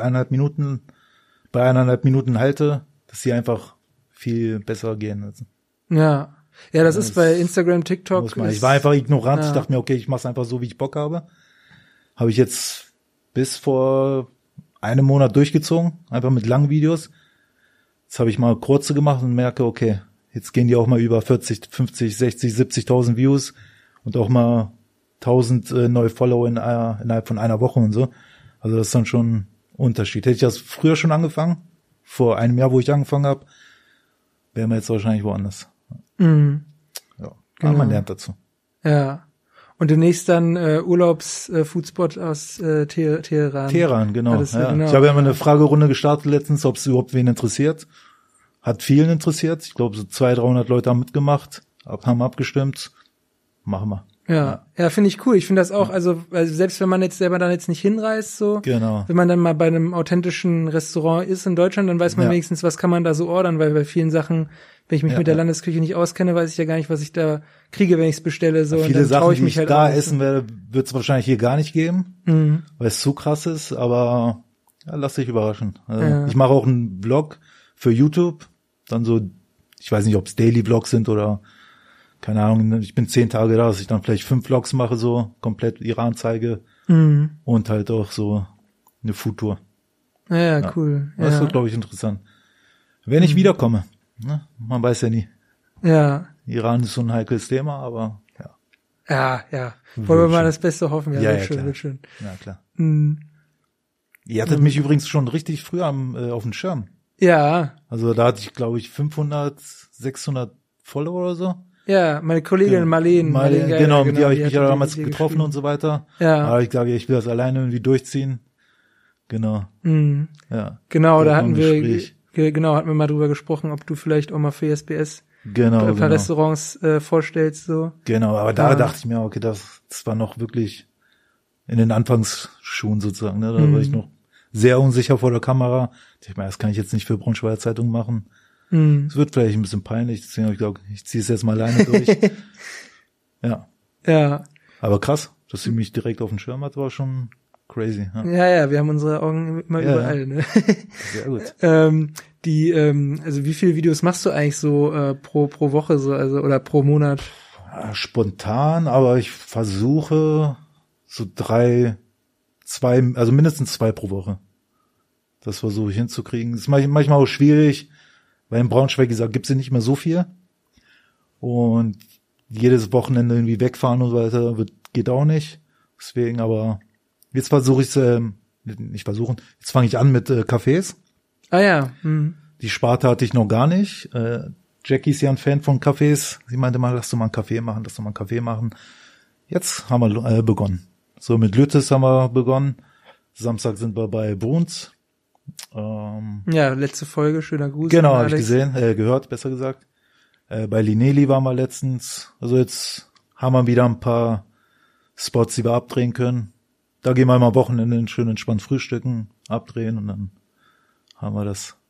Speaker 1: 1,5 Minuten halte, dass sie einfach viel besser gehen. Also,
Speaker 2: Ja, das ist bei Instagram, TikTok.
Speaker 1: ich war einfach ignorant.
Speaker 2: Ja.
Speaker 1: Ich dachte mir, okay, ich mache es einfach so, wie ich Bock habe. Habe ich jetzt bis vor einem Monat durchgezogen, einfach mit langen Videos. Jetzt habe ich mal kurze gemacht und merke, okay, jetzt gehen die auch mal über 40, 50, 60, 70.000 Views und auch mal 1.000 neue Follower innerhalb von einer Woche und so. Also das ist dann schon ein Unterschied. Hätte ich das früher schon angefangen, vor einem Jahr, wo ich angefangen habe, wären wir jetzt wahrscheinlich woanders. Ja, aber man lernt dazu.
Speaker 2: Ja. Und demnächst dann Urlaubs-Foodspot aus Teheran.
Speaker 1: Teheran, genau.
Speaker 2: Das,
Speaker 1: Ja.
Speaker 2: genau.
Speaker 1: Ich habe ja mal eine Fragerunde gestartet letztens, ob es überhaupt wen interessiert. Hat vielen interessiert. Ich glaube, so 200-300 Leute haben mitgemacht, haben abgestimmt. Machen wir.
Speaker 2: Ja, finde ich cool. Ich finde das auch, also selbst wenn man jetzt selber dann jetzt nicht hinreist, so,
Speaker 1: Genau.
Speaker 2: wenn man dann mal bei einem authentischen Restaurant ist in Deutschland, dann weiß man wenigstens, was kann man da so ordern, weil bei vielen Sachen, wenn ich mich mit der Landesküche nicht auskenne, weiß ich ja gar nicht, was ich da kriege, wenn ich es bestelle, so.
Speaker 1: Viele
Speaker 2: und dann traue
Speaker 1: Sachen,
Speaker 2: ich
Speaker 1: die
Speaker 2: mich
Speaker 1: ich
Speaker 2: halt
Speaker 1: da
Speaker 2: auch.
Speaker 1: essen werde, wird es wahrscheinlich hier gar nicht geben, weil es zu krass ist, aber ja, lass dich überraschen. Also, ich mache auch einen Vlog für YouTube, dann so, ich weiß nicht, ob es Daily Vlogs sind oder keine Ahnung, ich bin 10 Tage da, dass ich dann vielleicht 5 Vlogs mache, so komplett Iran zeige und halt auch so eine Foodtour.
Speaker 2: Ja, cool.
Speaker 1: Das wird, glaube ich, interessant. Wenn ich wiederkomme, ne? Man weiß ja nie.
Speaker 2: Ja.
Speaker 1: Iran ist so ein heikles Thema, aber ja.
Speaker 2: Ja. Wollen wir mal das Beste hoffen. Ja, wird schön,
Speaker 1: klar.
Speaker 2: wird schön.
Speaker 1: Ja, klar. Ihr hattet mich übrigens schon richtig früh auf dem Schirm.
Speaker 2: Ja.
Speaker 1: Also da hatte ich, glaube ich, 500, 600 Follower oder so.
Speaker 2: Ja, meine Kollegin Marlene Geiger,
Speaker 1: genau, mit die habe ich mich
Speaker 2: hat
Speaker 1: ja damals
Speaker 2: die
Speaker 1: getroffen und so weiter.
Speaker 2: Ja.
Speaker 1: Aber ich glaube, ich will das alleine irgendwie durchziehen. Genau. Ja.
Speaker 2: Genau, da
Speaker 1: War
Speaker 2: hatten
Speaker 1: ein Gespräch.
Speaker 2: hatten wir mal drüber gesprochen, ob du vielleicht auch mal für SBS ein
Speaker 1: Genau.
Speaker 2: paar Restaurants vorstellst, so.
Speaker 1: Genau, aber da dachte ich mir, okay, das war noch wirklich in den Anfangsschuhen sozusagen, ne? Da war ich noch sehr unsicher vor der Kamera. Ich meine, das kann ich jetzt nicht für Braunschweiger Zeitung machen. Es wird vielleicht ein bisschen peinlich, deswegen habe ich gesagt, ich ziehe es jetzt mal alleine durch. Ja.
Speaker 2: Ja.
Speaker 1: Aber krass, dass sie mich direkt auf dem Schirm hat, war schon crazy. Ja,
Speaker 2: Ja, wir haben unsere Augen immer überall, ne?
Speaker 1: Sehr gut.
Speaker 2: Also wie viele Videos machst du eigentlich so pro Woche so, also oder pro Monat?
Speaker 1: Ja, spontan, aber ich versuche so also mindestens 2 pro Woche. Das versuche ich hinzukriegen. Das ist manchmal auch schwierig, weil in Braunschweig gesagt, gibt's ja nicht mehr so viel. Und jedes Wochenende irgendwie wegfahren und so weiter geht auch nicht. Deswegen, aber jetzt versuche ich jetzt fange ich an mit Cafés.
Speaker 2: Ah ja.
Speaker 1: Die Sparte hatte ich noch gar nicht. Jackie ist ja ein Fan von Cafés. Sie meinte mal, lass doch mal einen Kaffee machen. Jetzt haben wir begonnen. So mit Lüttes haben wir begonnen. Samstag sind wir bei Bruns.
Speaker 2: Ja, letzte Folge, schöner Gruß.
Speaker 1: Genau, habe ich gesehen, gehört, besser gesagt. Bei Linelli waren wir letztens. Also jetzt haben wir wieder ein paar Spots, die wir abdrehen können. Da gehen wir mal am Wochenende schön entspannt frühstücken, abdrehen und dann haben wir das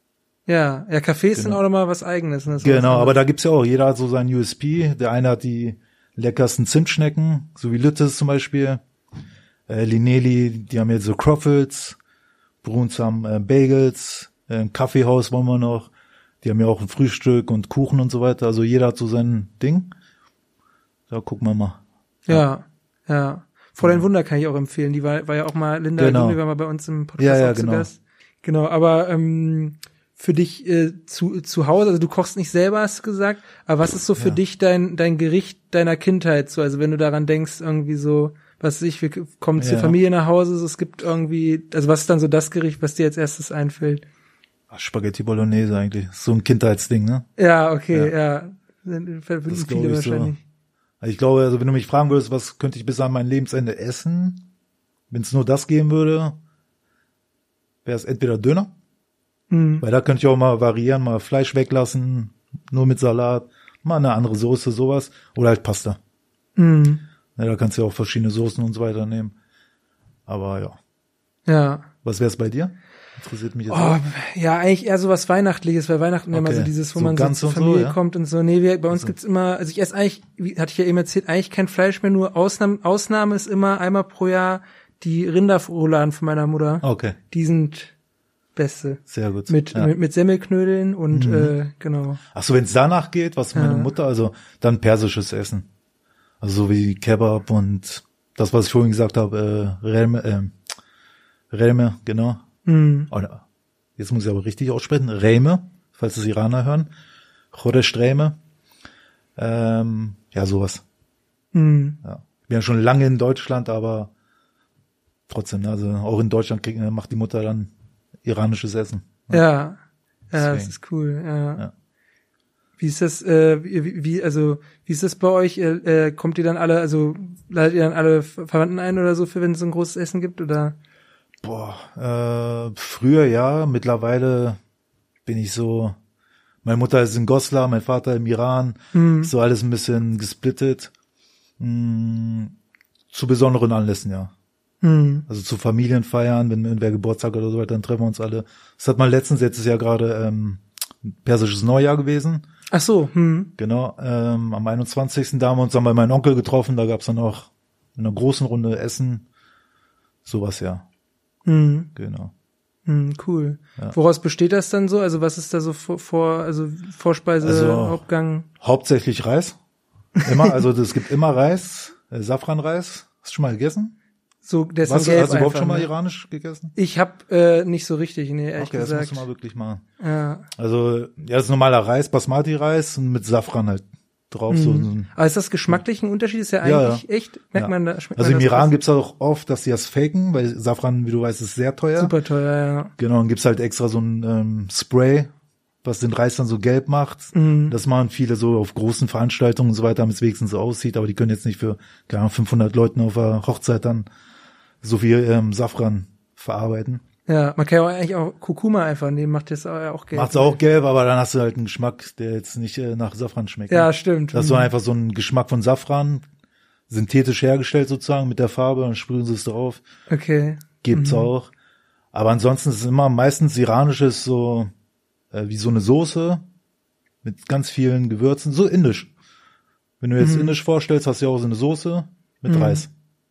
Speaker 2: Ja, Cafés sind auch nochmal was Eigenes. Ne?
Speaker 1: Genau, aber da gibt's ja auch, jeder hat so seinen USP. Der eine hat die leckersten Zimtschnecken, so wie Lüttes zum Beispiel. Linelli, die haben jetzt so Croffles. Bruns haben Bagels. Ein Kaffeehaus wollen wir noch. Die haben ja auch ein Frühstück und Kuchen und so weiter. Also jeder hat so sein Ding. Da gucken wir mal.
Speaker 2: Ja. Fräulein Wunder kann ich auch empfehlen. Die war ja auch mal, Linda Gründe war mal bei uns im Podcast auch zu Gast. Genau, aber für dich zu Hause, also du kochst nicht selber, hast du gesagt, aber was ist so für dich dein Gericht deiner Kindheit so? Also wenn du daran denkst, irgendwie so, was weiß ich, wir kommen zur Familie nach Hause, so, es gibt irgendwie, also was ist dann so das Gericht, was dir als erstes einfällt?
Speaker 1: Spaghetti Bolognese eigentlich. So ein Kindheitsding, ne?
Speaker 2: Ja, okay, ja. Verbinden viele wahrscheinlich.
Speaker 1: So. Also ich glaube, also wenn du mich fragen würdest, was könnte ich bis an mein Lebensende essen, wenn es nur das geben würde, wäre es entweder Döner, weil da könnte ich auch mal variieren, mal Fleisch weglassen, nur mit Salat, mal eine andere Soße, sowas, oder halt Pasta. Ja, da kannst du ja auch verschiedene Soßen und so weiter nehmen. Aber ja.
Speaker 2: Ja.
Speaker 1: Was wäre es bei dir? Interessiert mich jetzt
Speaker 2: auch. Ja, eigentlich eher so was Weihnachtliches, weil Weihnachten immer so dieses, wo so man so zur Familie kommt und so. Nee, bei uns gibt's immer, also ich esse eigentlich, hatte ich ja eben erzählt, eigentlich kein Fleisch mehr, nur Ausnahme ist immer einmal pro Jahr die Rinderrouladen von meiner Mutter.
Speaker 1: Okay.
Speaker 2: Die sind beste.
Speaker 1: Sehr gut.
Speaker 2: Mit Semmelknödeln und genau.
Speaker 1: Ach so, wenn es danach geht, was meine Mutter, also dann persisches Essen. Also so wie Kebab und das, was ich vorhin gesagt habe, Relme, genau. Oder, jetzt muss ich aber richtig aussprechen. Reime, falls es Iraner hören. Chodesh-Reime. Ja, sowas. Ja. Ich bin ja schon lange in Deutschland, aber trotzdem, also auch in Deutschland macht die Mutter dann iranisches Essen.
Speaker 2: Ja, das ist cool. Ja. Wie ist das? Wie ist das bei euch? Kommt ihr dann alle? Also ladet ihr dann alle Verwandten ein oder so, für wenn es so ein großes Essen gibt, oder?
Speaker 1: Früher ja, mittlerweile bin ich so, meine Mutter ist in Goslar, mein Vater im Iran, so alles ein bisschen gesplittet. Zu besonderen Anlässen, ja. Also zu Familienfeiern, wenn irgendwer Geburtstag oder so weiter, dann treffen wir uns alle. Das hat man letztens, jetzt ist ja gerade persisches Neujahr gewesen.
Speaker 2: Ach so,
Speaker 1: Genau, am 21. Da haben wir uns dann bei meinem Onkel getroffen, da gab's dann auch in einer großen Runde Essen, sowas, ja. Genau.
Speaker 2: Cool. Ja. Woraus besteht das dann so? Also was ist da so Vorspeise, Hauptgang?
Speaker 1: Hauptsächlich Reis. Immer, also es gibt immer Reis, Safranreis. Hast du schon mal gegessen?
Speaker 2: So, der ist gelb.
Speaker 1: Hast du überhaupt schon mal iranisch gegessen?
Speaker 2: Ich habe nicht so richtig, nee, ehrlich gesagt.
Speaker 1: Okay, das musst du mal wirklich machen.
Speaker 2: Ja.
Speaker 1: Also, ja, das ist normaler Reis, Basmati-Reis und mit Safran halt drauf. So
Speaker 2: aber ist das geschmacklich ein Unterschied? Ist ja eigentlich echt, merkt man da, schmeckt
Speaker 1: also
Speaker 2: man
Speaker 1: im Iran gibt's auch oft, dass die das faken, weil Safran, wie du weißt, ist sehr teuer.
Speaker 2: Super teuer, ja.
Speaker 1: Genau, und gibt's halt extra so ein Spray, was den Reis dann so gelb macht. Das machen viele so auf großen Veranstaltungen und so weiter, damit es wenigstens so aussieht, aber die können jetzt nicht für, keine Ahnung, 500 Leuten auf der Hochzeit dann so viel Safran verarbeiten.
Speaker 2: Ja, man kann ja eigentlich auch Kurkuma einfach nehmen, macht das auch gelb.
Speaker 1: Macht's auch gelb, aber dann hast du halt einen Geschmack, der jetzt nicht nach Safran schmeckt.
Speaker 2: Ja, stimmt.
Speaker 1: Das ist so einfach so ein Geschmack von Safran, synthetisch hergestellt sozusagen mit der Farbe, dann sprühen sie es drauf.
Speaker 2: Okay.
Speaker 1: Gibt's auch. Aber ansonsten ist es immer meistens iranisches so wie so eine Soße mit ganz vielen Gewürzen, so indisch. Wenn du jetzt indisch vorstellst, hast du ja auch so eine Soße mit Reis.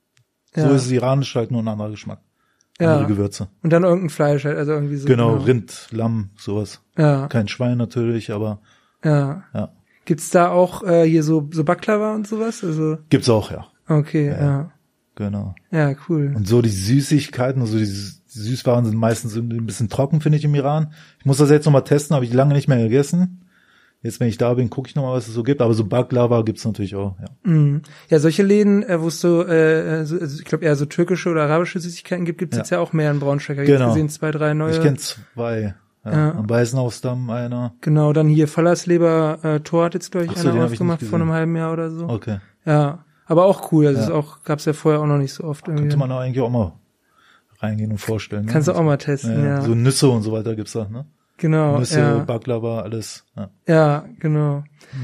Speaker 1: So ist es iranisch halt nur ein anderer Geschmack. Andere Gewürze.
Speaker 2: Und dann irgendein Fleisch halt, also irgendwie so.
Speaker 1: Genau, Rind, Lamm, sowas.
Speaker 2: Ja.
Speaker 1: Kein Schwein natürlich, aber
Speaker 2: ja. Gibt's da auch hier so Baklava und sowas? Also
Speaker 1: gibt's auch, ja.
Speaker 2: Okay, ja.
Speaker 1: Genau.
Speaker 2: Ja, cool.
Speaker 1: Und so die Süßigkeiten, also die Süßwaren sind meistens ein bisschen trocken, finde ich, im Iran. Ich muss das jetzt nochmal testen, habe ich lange nicht mehr gegessen. Jetzt, wenn ich da bin, gucke ich nochmal, was es so gibt. Aber so Baklava gibt's natürlich auch, ja.
Speaker 2: Ja, solche Läden, wo es so, also ich glaube eher so türkische oder arabische Süßigkeiten gibt's jetzt ja auch mehr in Braunschweig. Ich habe gesehen, 2, 3 neue.
Speaker 1: Ich kenne 2. Ja. Am Weißenhausdamm einer.
Speaker 2: Genau, dann hier Fallersleber Tor hat jetzt, glaube ich, einer aufgemacht vor einem halben Jahr oder so.
Speaker 1: Okay.
Speaker 2: Ja, aber auch cool. Also ist auch, gab's ja vorher auch noch nicht so oft.
Speaker 1: Könnte man eigentlich auch mal reingehen und vorstellen.
Speaker 2: Kannst du auch mal testen, ja.
Speaker 1: So Nüsse und so weiter gibt's da, ne?
Speaker 2: Genau.
Speaker 1: Nüsse, Baklava, alles.
Speaker 2: Ja, genau.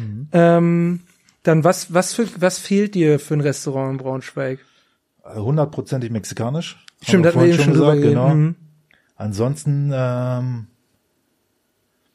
Speaker 2: Dann was fehlt dir für ein Restaurant in Braunschweig?
Speaker 1: 100%ig mexikanisch.
Speaker 2: Stimmt, hatten wir eben schon gesagt,
Speaker 1: genau. Ansonsten,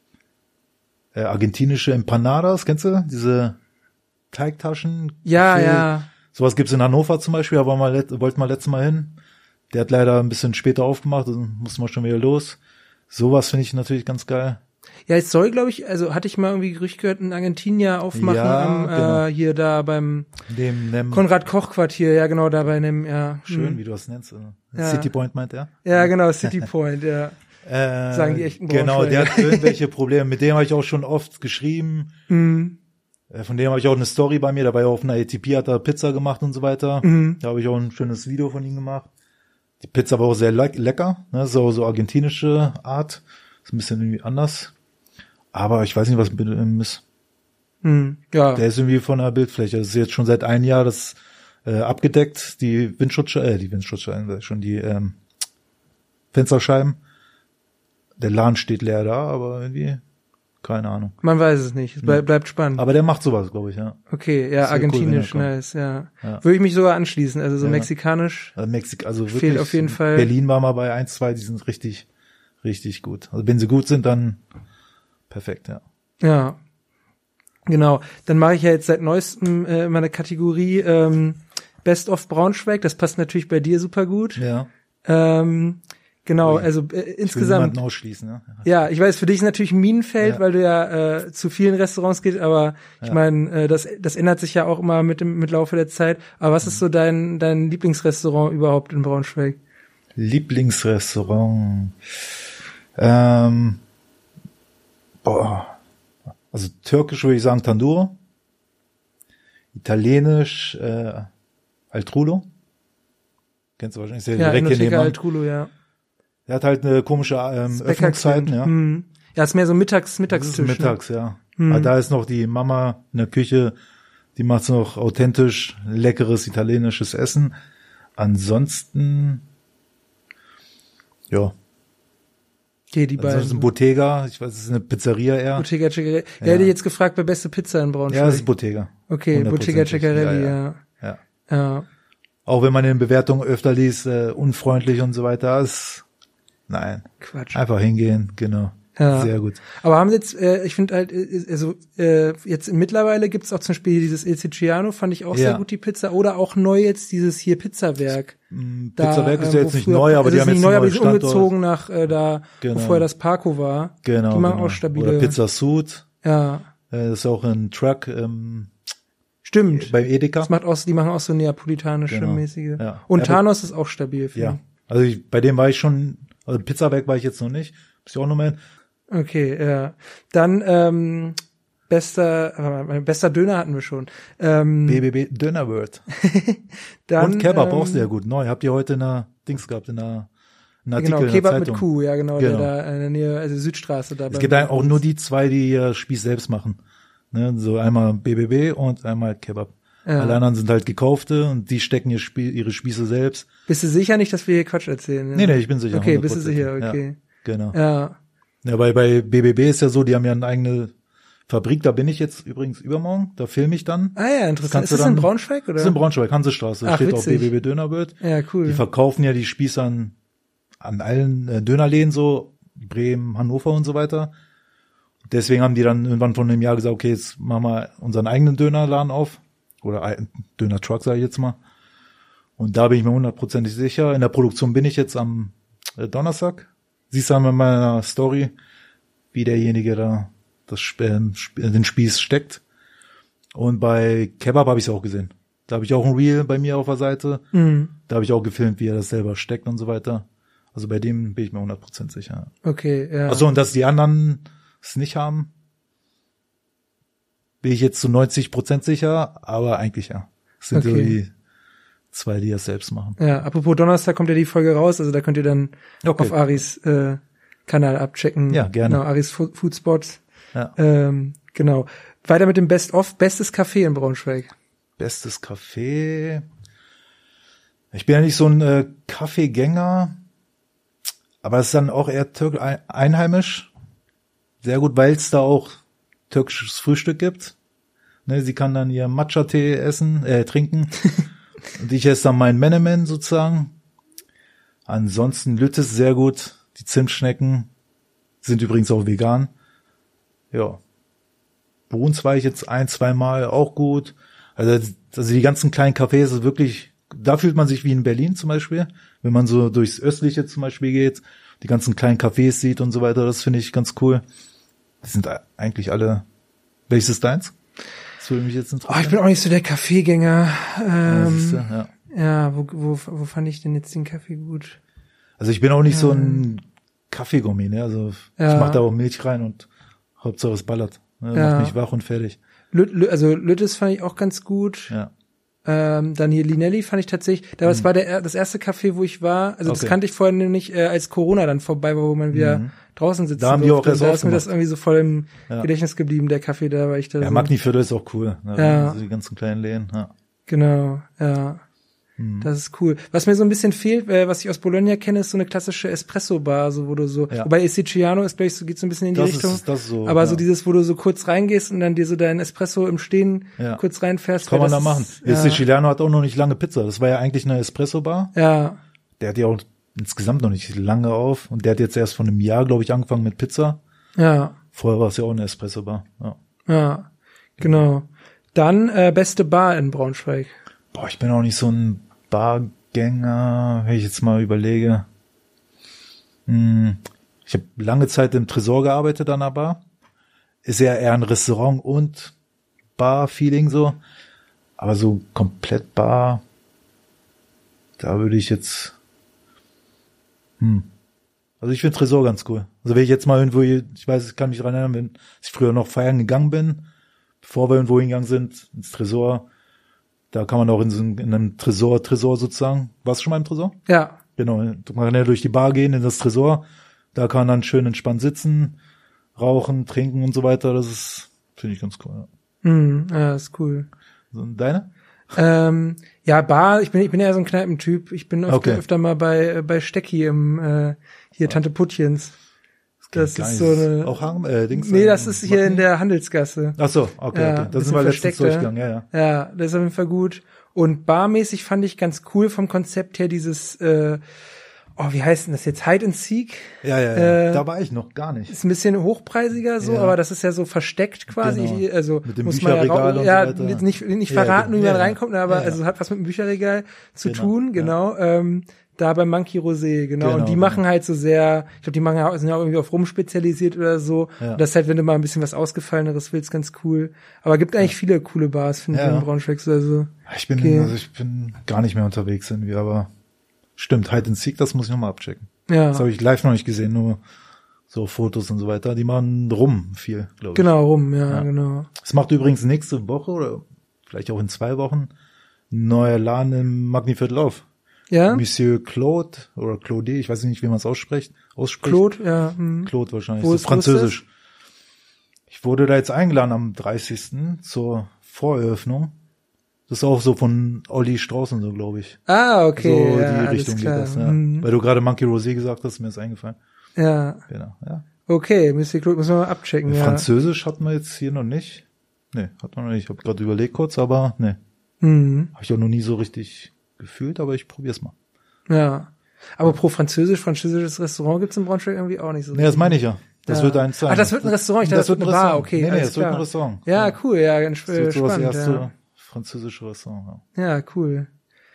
Speaker 1: argentinische Empanadas, kennst du? Diese Teigtaschen.
Speaker 2: Ja, ja.
Speaker 1: Sowas gibt's in Hannover zum Beispiel, aber wollten wir letztes Mal hin. Der hat leider ein bisschen später aufgemacht, dann mussten wir schon wieder los. Sowas finde ich natürlich ganz geil.
Speaker 2: Ja, es soll, glaube ich, also hatte ich mal irgendwie Gerücht gehört, in Argentinien aufmachen,
Speaker 1: genau.
Speaker 2: Hier da beim
Speaker 1: Dem
Speaker 2: Konrad-Koch-Quartier, ja genau, da bei einem, ja.
Speaker 1: Schön, wie du das nennst.
Speaker 2: Ja.
Speaker 1: City Point meint er?
Speaker 2: Ja, genau, City Point, ja. Sagen die echten
Speaker 1: Genau,
Speaker 2: Braunschweiger.
Speaker 1: der hat irgendwelche Probleme. Mit dem habe ich auch schon oft geschrieben.
Speaker 2: Mhm.
Speaker 1: Von dem habe ich auch eine Story bei mir. Da war ja auf einer ATP, hat er Pizza gemacht und so weiter.
Speaker 2: Mhm.
Speaker 1: Da habe ich auch ein schönes Video von ihm gemacht. Die Pizza war auch sehr lecker. Ne? So argentinische Art. Ist ein bisschen irgendwie anders. Aber ich weiß nicht, was mit ihm ist.
Speaker 2: Mhm. Ja.
Speaker 1: Der ist irgendwie von der Bildfläche. Das ist jetzt schon seit einem Jahr das abgedeckt. Die Windschutzscheiben, schon die Fensterscheiben. Der Laden steht leer da, aber irgendwie, keine Ahnung.
Speaker 2: Man weiß es nicht. Es bleibt spannend.
Speaker 1: Aber der macht sowas, glaube ich, ja.
Speaker 2: Okay, ja,
Speaker 1: Sehr
Speaker 2: argentinisch,
Speaker 1: cool, wenn er
Speaker 2: nice, ja.
Speaker 1: Ja.
Speaker 2: Würde ich mich sogar anschließen. Also so
Speaker 1: Ja.
Speaker 2: mexikanisch.
Speaker 1: Also wirklich.
Speaker 2: Fehlt auf jeden Fall.
Speaker 1: Berlin war mal bei 1, 2, die sind richtig, richtig gut. Also wenn sie gut sind, dann perfekt, ja.
Speaker 2: Ja. Genau. Dann mache ich ja jetzt seit neuestem meine Kategorie Best of Braunschweig. Das passt natürlich bei dir super gut.
Speaker 1: Ja.
Speaker 2: Genau,
Speaker 1: Ui.
Speaker 2: also
Speaker 1: Ich will
Speaker 2: insgesamt.
Speaker 1: niemanden ausschließen, ja.
Speaker 2: Ja, ich weiß, für dich ist natürlich ein Minenfeld,
Speaker 1: Ja.
Speaker 2: weil du ja zu vielen Restaurants gehst, aber ich meine, das ändert sich ja auch immer mit Laufe der Zeit. Aber was ist so dein Lieblingsrestaurant überhaupt in Braunschweig?
Speaker 1: Lieblingsrestaurant. Also türkisch würde ich sagen Tandoor. Italienisch Altrulo. Kennst du wahrscheinlich, ist ja direkt hier
Speaker 2: Enoteca
Speaker 1: nebenan.
Speaker 2: Altrulo, ja.
Speaker 1: Er hat halt eine komische Öffnungszeiten, ja.
Speaker 2: Ja, ist mehr so
Speaker 1: Das
Speaker 2: Mittagstisch.
Speaker 1: ist mittags, ja.
Speaker 2: Mhm.
Speaker 1: Aber da ist noch die Mama in der Küche, die macht noch authentisch leckeres italienisches Essen. Ansonsten, ja.
Speaker 2: Okay, die
Speaker 1: Ansonsten
Speaker 2: beiden.
Speaker 1: Bottega, ich weiß, es ist eine Pizzeria eher.
Speaker 2: Bottega Ceccarelli. Ja, hätte ich jetzt gefragt, bei beste Pizza in Braunschweig.
Speaker 1: Ja, das ist Bottega.
Speaker 2: Okay, Bottega
Speaker 1: 100%.
Speaker 2: Ceccarelli,
Speaker 1: Ja.
Speaker 2: ja.
Speaker 1: Auch wenn man in den Bewertungen öfter liest, unfreundlich und so weiter, ist, nein.
Speaker 2: Quatsch.
Speaker 1: Einfach hingehen, genau.
Speaker 2: Ja.
Speaker 1: Sehr gut.
Speaker 2: Aber haben sie jetzt, ich finde halt, jetzt mittlerweile gibt's auch zum Beispiel dieses Il Siciliano, fand ich auch sehr gut, die Pizza. Oder auch neu jetzt dieses hier Pizzawerk.
Speaker 1: Pizzawerk ist ja jetzt nicht
Speaker 2: früher,
Speaker 1: neu, aber die haben jetzt
Speaker 2: neu,
Speaker 1: einen
Speaker 2: aber
Speaker 1: neuen
Speaker 2: die sind
Speaker 1: Standort.
Speaker 2: umgezogen nach wo
Speaker 1: Genau.
Speaker 2: vorher das Parco war.
Speaker 1: Genau.
Speaker 2: Die machen
Speaker 1: genau.
Speaker 2: auch stabile.
Speaker 1: Oder Pizza Sud.
Speaker 2: Ja,
Speaker 1: Das ist auch ein Truck
Speaker 2: stimmt.
Speaker 1: beim Edeka.
Speaker 2: Die machen auch so neapolitanische
Speaker 1: Genau.
Speaker 2: mäßige.
Speaker 1: Ja.
Speaker 2: Und
Speaker 1: Ja,
Speaker 2: Thanos ist auch stabil, finde
Speaker 1: Ja. Also bei dem war ich schon, also Pizzawerk war ich jetzt noch nicht. Muss ich auch noch mal hin.
Speaker 2: ich. Okay, ja. Dann bester Döner hatten wir schon.
Speaker 1: BBB Dönerworld.
Speaker 2: Dann,
Speaker 1: Und Kebab auch sehr gut. Neu. Habt ihr heute in der Dings gehabt, in einer Artikel
Speaker 2: Genau,
Speaker 1: in der
Speaker 2: Kebab
Speaker 1: Zeitung.
Speaker 2: mit Kuh, ja genau,
Speaker 1: Genau.
Speaker 2: der da in der Nähe, also Südstraße da.
Speaker 1: Es gibt auch nur die zwei, die Spieß selbst machen. Ne? So einmal BBB und einmal Kebab.
Speaker 2: Ja.
Speaker 1: Alle anderen sind halt gekaufte und die stecken ihre Spieße selbst.
Speaker 2: Bist du sicher nicht, dass wir hier Quatsch erzählen? Ne?
Speaker 1: Nee, ich bin sicher.
Speaker 2: Okay, bist du
Speaker 1: 100%.
Speaker 2: sicher, okay.
Speaker 1: Ja, genau.
Speaker 2: Ja.
Speaker 1: Ja, weil bei BBB ist ja so, die haben ja eine eigene Fabrik, da bin ich jetzt übrigens übermorgen, da filme ich dann.
Speaker 2: Ah ja, interessant.
Speaker 1: Kannst
Speaker 2: Ist
Speaker 1: du
Speaker 2: das in
Speaker 1: dann-
Speaker 2: Braunschweig, oder?
Speaker 1: Das ist in Braunschweig, Hansestraße, da
Speaker 2: Ach,
Speaker 1: steht
Speaker 2: witzig.
Speaker 1: auch BBB Dönerwirt.
Speaker 2: Ja, cool.
Speaker 1: Die verkaufen ja die Spieße an allen Dönerläden so, Bremen, Hannover und so weiter. Deswegen haben die dann irgendwann von einem Jahr gesagt, okay, jetzt machen wir unseren eigenen Dönerladen auf. Oder Döner-Truck, sage ich jetzt mal. Und da bin ich mir 100% sicher. In der Produktion bin ich jetzt am Donnerstag. Siehst du an meiner Story, wie derjenige da den Spieß steckt. Und bei Kebab habe ich es auch gesehen. Da habe ich auch ein Reel bei mir auf der Seite.
Speaker 2: Mhm.
Speaker 1: Da habe ich auch gefilmt, wie er das selber steckt und so weiter. Also bei dem bin ich mir 100% sicher.
Speaker 2: Okay, ja.
Speaker 1: Achso, und dass die anderen es nicht haben, bin ich jetzt zu 90% sicher, aber eigentlich ja. Es sind so
Speaker 2: Okay.
Speaker 1: die zwei, die das selbst machen.
Speaker 2: Ja, apropos Donnerstag kommt ja die Folge raus, also da könnt ihr dann
Speaker 1: Okay.
Speaker 2: auf Aris Kanal abchecken.
Speaker 1: Ja, gerne.
Speaker 2: Genau, Aris Foodspots.
Speaker 1: Ja.
Speaker 2: Genau. Weiter mit dem bestes Café in Braunschweig.
Speaker 1: Bestes Café. Ich bin ja nicht so ein Kaffeegänger, aber es ist dann auch eher einheimisch. Sehr gut, weil es da auch türkisches Frühstück gibt. Ne, sie kann dann ihr Matcha-Tee trinken. Und ich esse dann meinen Menemen sozusagen. Ansonsten Lüttes sehr gut. Die Zimtschnecken sind übrigens auch vegan. Ja. Bruns war ich jetzt 1-2 Mal auch gut. Also die ganzen kleinen Cafés ist wirklich, da fühlt man sich wie in Berlin zum Beispiel, wenn man so durchs Östliche zum Beispiel geht, die ganzen kleinen Cafés sieht und so weiter, das finde ich ganz cool. Die sind eigentlich alle, welches ist deins? Das würde mich jetzt interessieren.
Speaker 2: Ich bin auch nicht so der Kaffeegänger.
Speaker 1: Ja.
Speaker 2: Wo fand ich denn jetzt den Kaffee gut?
Speaker 1: Also ich bin auch nicht so ein Kaffeegummi, ne? Also ich mache da auch Milch rein und Hauptsache es ballert. Ne? Macht mich wach und fertig.
Speaker 2: Also Lüttes fand ich auch ganz gut.
Speaker 1: Ja.
Speaker 2: Dann hier Linelli fand ich tatsächlich, das war das erste Café, wo ich war, also das kannte ich vorher nicht, als Corona dann vorbei war, wo man wieder draußen sitzen
Speaker 1: da haben die auch erst
Speaker 2: da ist mir das irgendwie so voll im Gedächtnis geblieben, der Café da, weil ich da
Speaker 1: ja,
Speaker 2: so.
Speaker 1: Magniviertel ist auch cool, ne?
Speaker 2: Ja.
Speaker 1: Also die ganzen kleinen Läden, ja.
Speaker 2: Genau, ja. Das ist cool. Was mir so ein bisschen fehlt, was ich aus Bologna kenne, ist so eine klassische Espresso-Bar, so wo du so, wobei Siciliano ist, glaube ich, so geht so ein bisschen in die Richtung.
Speaker 1: Das so,
Speaker 2: aber so dieses, wo du so kurz reingehst und dann dir so deinen Espresso im Stehen kurz reinfährst.
Speaker 1: Kann man da machen. Siciliano hat auch noch nicht lange Pizza. Das war ja eigentlich eine Espresso-Bar.
Speaker 2: Ja.
Speaker 1: Der hat ja auch insgesamt noch nicht lange auf und der hat jetzt erst vor einem Jahr, glaube ich, angefangen mit Pizza.
Speaker 2: Ja.
Speaker 1: Vorher war es ja auch eine Espresso-Bar.
Speaker 2: Ja, genau. Dann beste Bar in Braunschweig.
Speaker 1: Boah, ich bin auch nicht so ein Bargänger, wenn ich jetzt mal überlege. Ich habe lange Zeit im Tresor gearbeitet an der Bar. Ist ja eher ein Restaurant und Bar-Feeling so. Aber so komplett Bar, da würde ich jetzt Also ich finde Tresor ganz cool. Also wenn ich jetzt mal irgendwo, ich weiß, ich kann mich daran erinnern, wenn ich früher noch feiern gegangen bin, bevor wir irgendwo hingegangen sind, ins Tresor, da kann man auch in einem Tresor sozusagen. Warst du schon mal im Tresor?
Speaker 2: Ja.
Speaker 1: Genau. Man kann ja durch die Bar gehen in das Tresor. Da kann man dann schön entspannt sitzen, rauchen, trinken und so weiter. Das ist, finde ich ganz cool.
Speaker 2: Ja, ist cool.
Speaker 1: Und deine?
Speaker 2: Ja, Bar, ich bin ja so ein Kneipentyp. Ich bin öfter mal bei Stecki im hier Tante Puttchens. Das ist so eine.
Speaker 1: Auch Dings?
Speaker 2: Nee, das ist hier in der Handelsgasse.
Speaker 1: Ach so, okay. Das sind wir letztens durchgegangen, ja.
Speaker 2: Ja, das ist auf jeden Fall gut. Und barmäßig fand ich ganz cool vom Konzept her dieses, wie heißt denn das jetzt? Hide and Seek?
Speaker 1: Ja. Da war ich noch gar nicht.
Speaker 2: Ist ein bisschen hochpreisiger so, aber das ist ja so versteckt quasi.
Speaker 1: Genau.
Speaker 2: Also
Speaker 1: mit dem
Speaker 2: muss man
Speaker 1: Bücherregal
Speaker 2: ja
Speaker 1: und so weiter.
Speaker 2: nicht verraten, wie man reinkommt, aber also hat was mit dem Bücherregal zu tun, genau. Da bei Monkey Rosé, genau. Und die machen halt so sehr, ich glaube, sind ja auch irgendwie auf Rum spezialisiert oder so. Ja. Und das ist halt, wenn du mal ein bisschen was Ausgefalleneres willst, ganz cool. Aber gibt eigentlich viele coole Bars, finde ich, in Braunschweig. Also,
Speaker 1: ich bin gar nicht mehr unterwegs irgendwie, aber stimmt, Hide and Seek, das muss ich nochmal abchecken. Ja. Das habe ich live noch nicht gesehen, nur so Fotos und so weiter. Die machen Rum viel, glaube ich.
Speaker 2: Genau, Rum, ja, genau.
Speaker 1: Es macht übrigens nächste Woche oder vielleicht auch in 2 Wochen ein neuer Laden im Magniviertel auf.
Speaker 2: Ja?
Speaker 1: Monsieur Claude oder Claude, ich weiß nicht, wie man es ausspricht.
Speaker 2: Claude, ja.
Speaker 1: Claude wahrscheinlich. Wo ist Französisch. Ich wurde da jetzt eingeladen am 30. zur Voreröffnung. Das ist auch so von Olli Strauß und so, glaube ich.
Speaker 2: Ah, okay.
Speaker 1: So
Speaker 2: ja,
Speaker 1: die Richtung geht das, ja. Weil du gerade Monkey Rosé gesagt hast, mir ist eingefallen.
Speaker 2: Ja.
Speaker 1: Genau, ja.
Speaker 2: Okay, Monsieur Claude müssen wir mal abchecken, ja.
Speaker 1: Französisch hatten wir jetzt hier noch nicht. Nee, hatten wir noch nicht. Ich habe gerade überlegt kurz, aber nee. Habe ich auch noch nie so richtig gefühlt, aber ich probier's mal.
Speaker 2: Ja. Aber französisches Restaurant gibt's in Braunschweig irgendwie auch nicht so.
Speaker 1: Nee, das meine ich ja. Das wird eins sein.
Speaker 2: Ach, das wird ein Restaurant, ich dachte, das wird eine Bar, okay.
Speaker 1: Nee, das wird ein Restaurant.
Speaker 2: Ja, cool, ja, ganz spannend.
Speaker 1: Das wird so das erste französische Restaurant,
Speaker 2: ja. Ja, cool.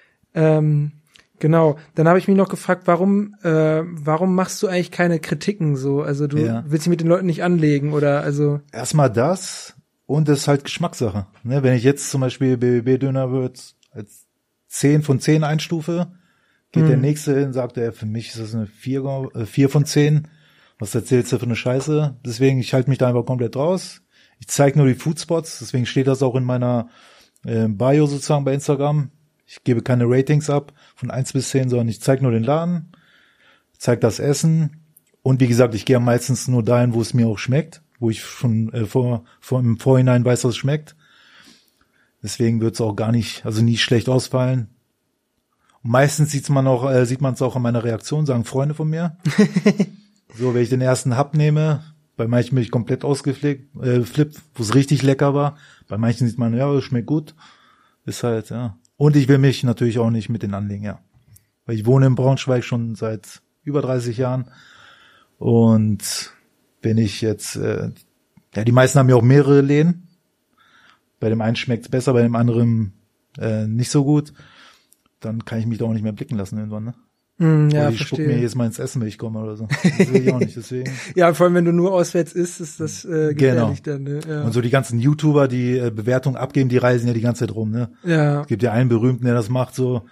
Speaker 2: Genau. Dann habe ich mich noch gefragt, warum machst du eigentlich keine Kritiken so? Also du willst dich mit den Leuten nicht anlegen oder also?
Speaker 1: Erstmal das und das ist halt Geschmackssache. Ne, wenn ich jetzt zum Beispiel BBB-Döner wird als 10 von 10 einstufe, geht der nächste hin, sagt er, für mich ist das eine 4 von 10. Was erzählst du für eine Scheiße? Deswegen, ich halte mich da einfach komplett raus. Ich zeige nur die Foodspots, deswegen steht das auch in meiner Bio sozusagen bei Instagram. Ich gebe keine Ratings ab von 1 bis 10, sondern ich zeige nur den Laden, zeige das Essen und wie gesagt, ich gehe meistens nur dahin, wo es mir auch schmeckt, wo ich schon im Vorhinein weiß, was es schmeckt. Deswegen wird es auch nie schlecht ausfallen. Und meistens sieht man es auch an meiner Reaktion, sagen Freunde von mir. So, wenn ich den ersten Hub nehme, bei manchen bin ich komplett ausgeflippt, wo es richtig lecker war. Bei manchen sieht man, ja, es schmeckt gut. Ist halt, ja. Und ich will mich natürlich auch nicht mit denen anlegen, ja. Weil ich wohne in Braunschweig schon seit über 30 Jahren. Und wenn ich jetzt Ja, die meisten haben ja auch mehrere Läden. Bei dem einen schmeckt's besser, bei dem anderen nicht so gut. Dann kann ich mich da auch nicht mehr blicken lassen irgendwann, ne?
Speaker 2: Ja,
Speaker 1: ich spuck mir jedes Mal ins Essen, wenn ich komme oder so. Das will ich auch nicht, deswegen.
Speaker 2: Ja, vor allem, wenn du nur auswärts isst, ist das gefährlich dann, ne? Ja.
Speaker 1: Und so die ganzen YouTuber, die Bewertungen abgeben, die reisen ja die ganze Zeit rum, ne?
Speaker 2: Ja.
Speaker 1: Es gibt ja einen Berühmten, der das macht, so.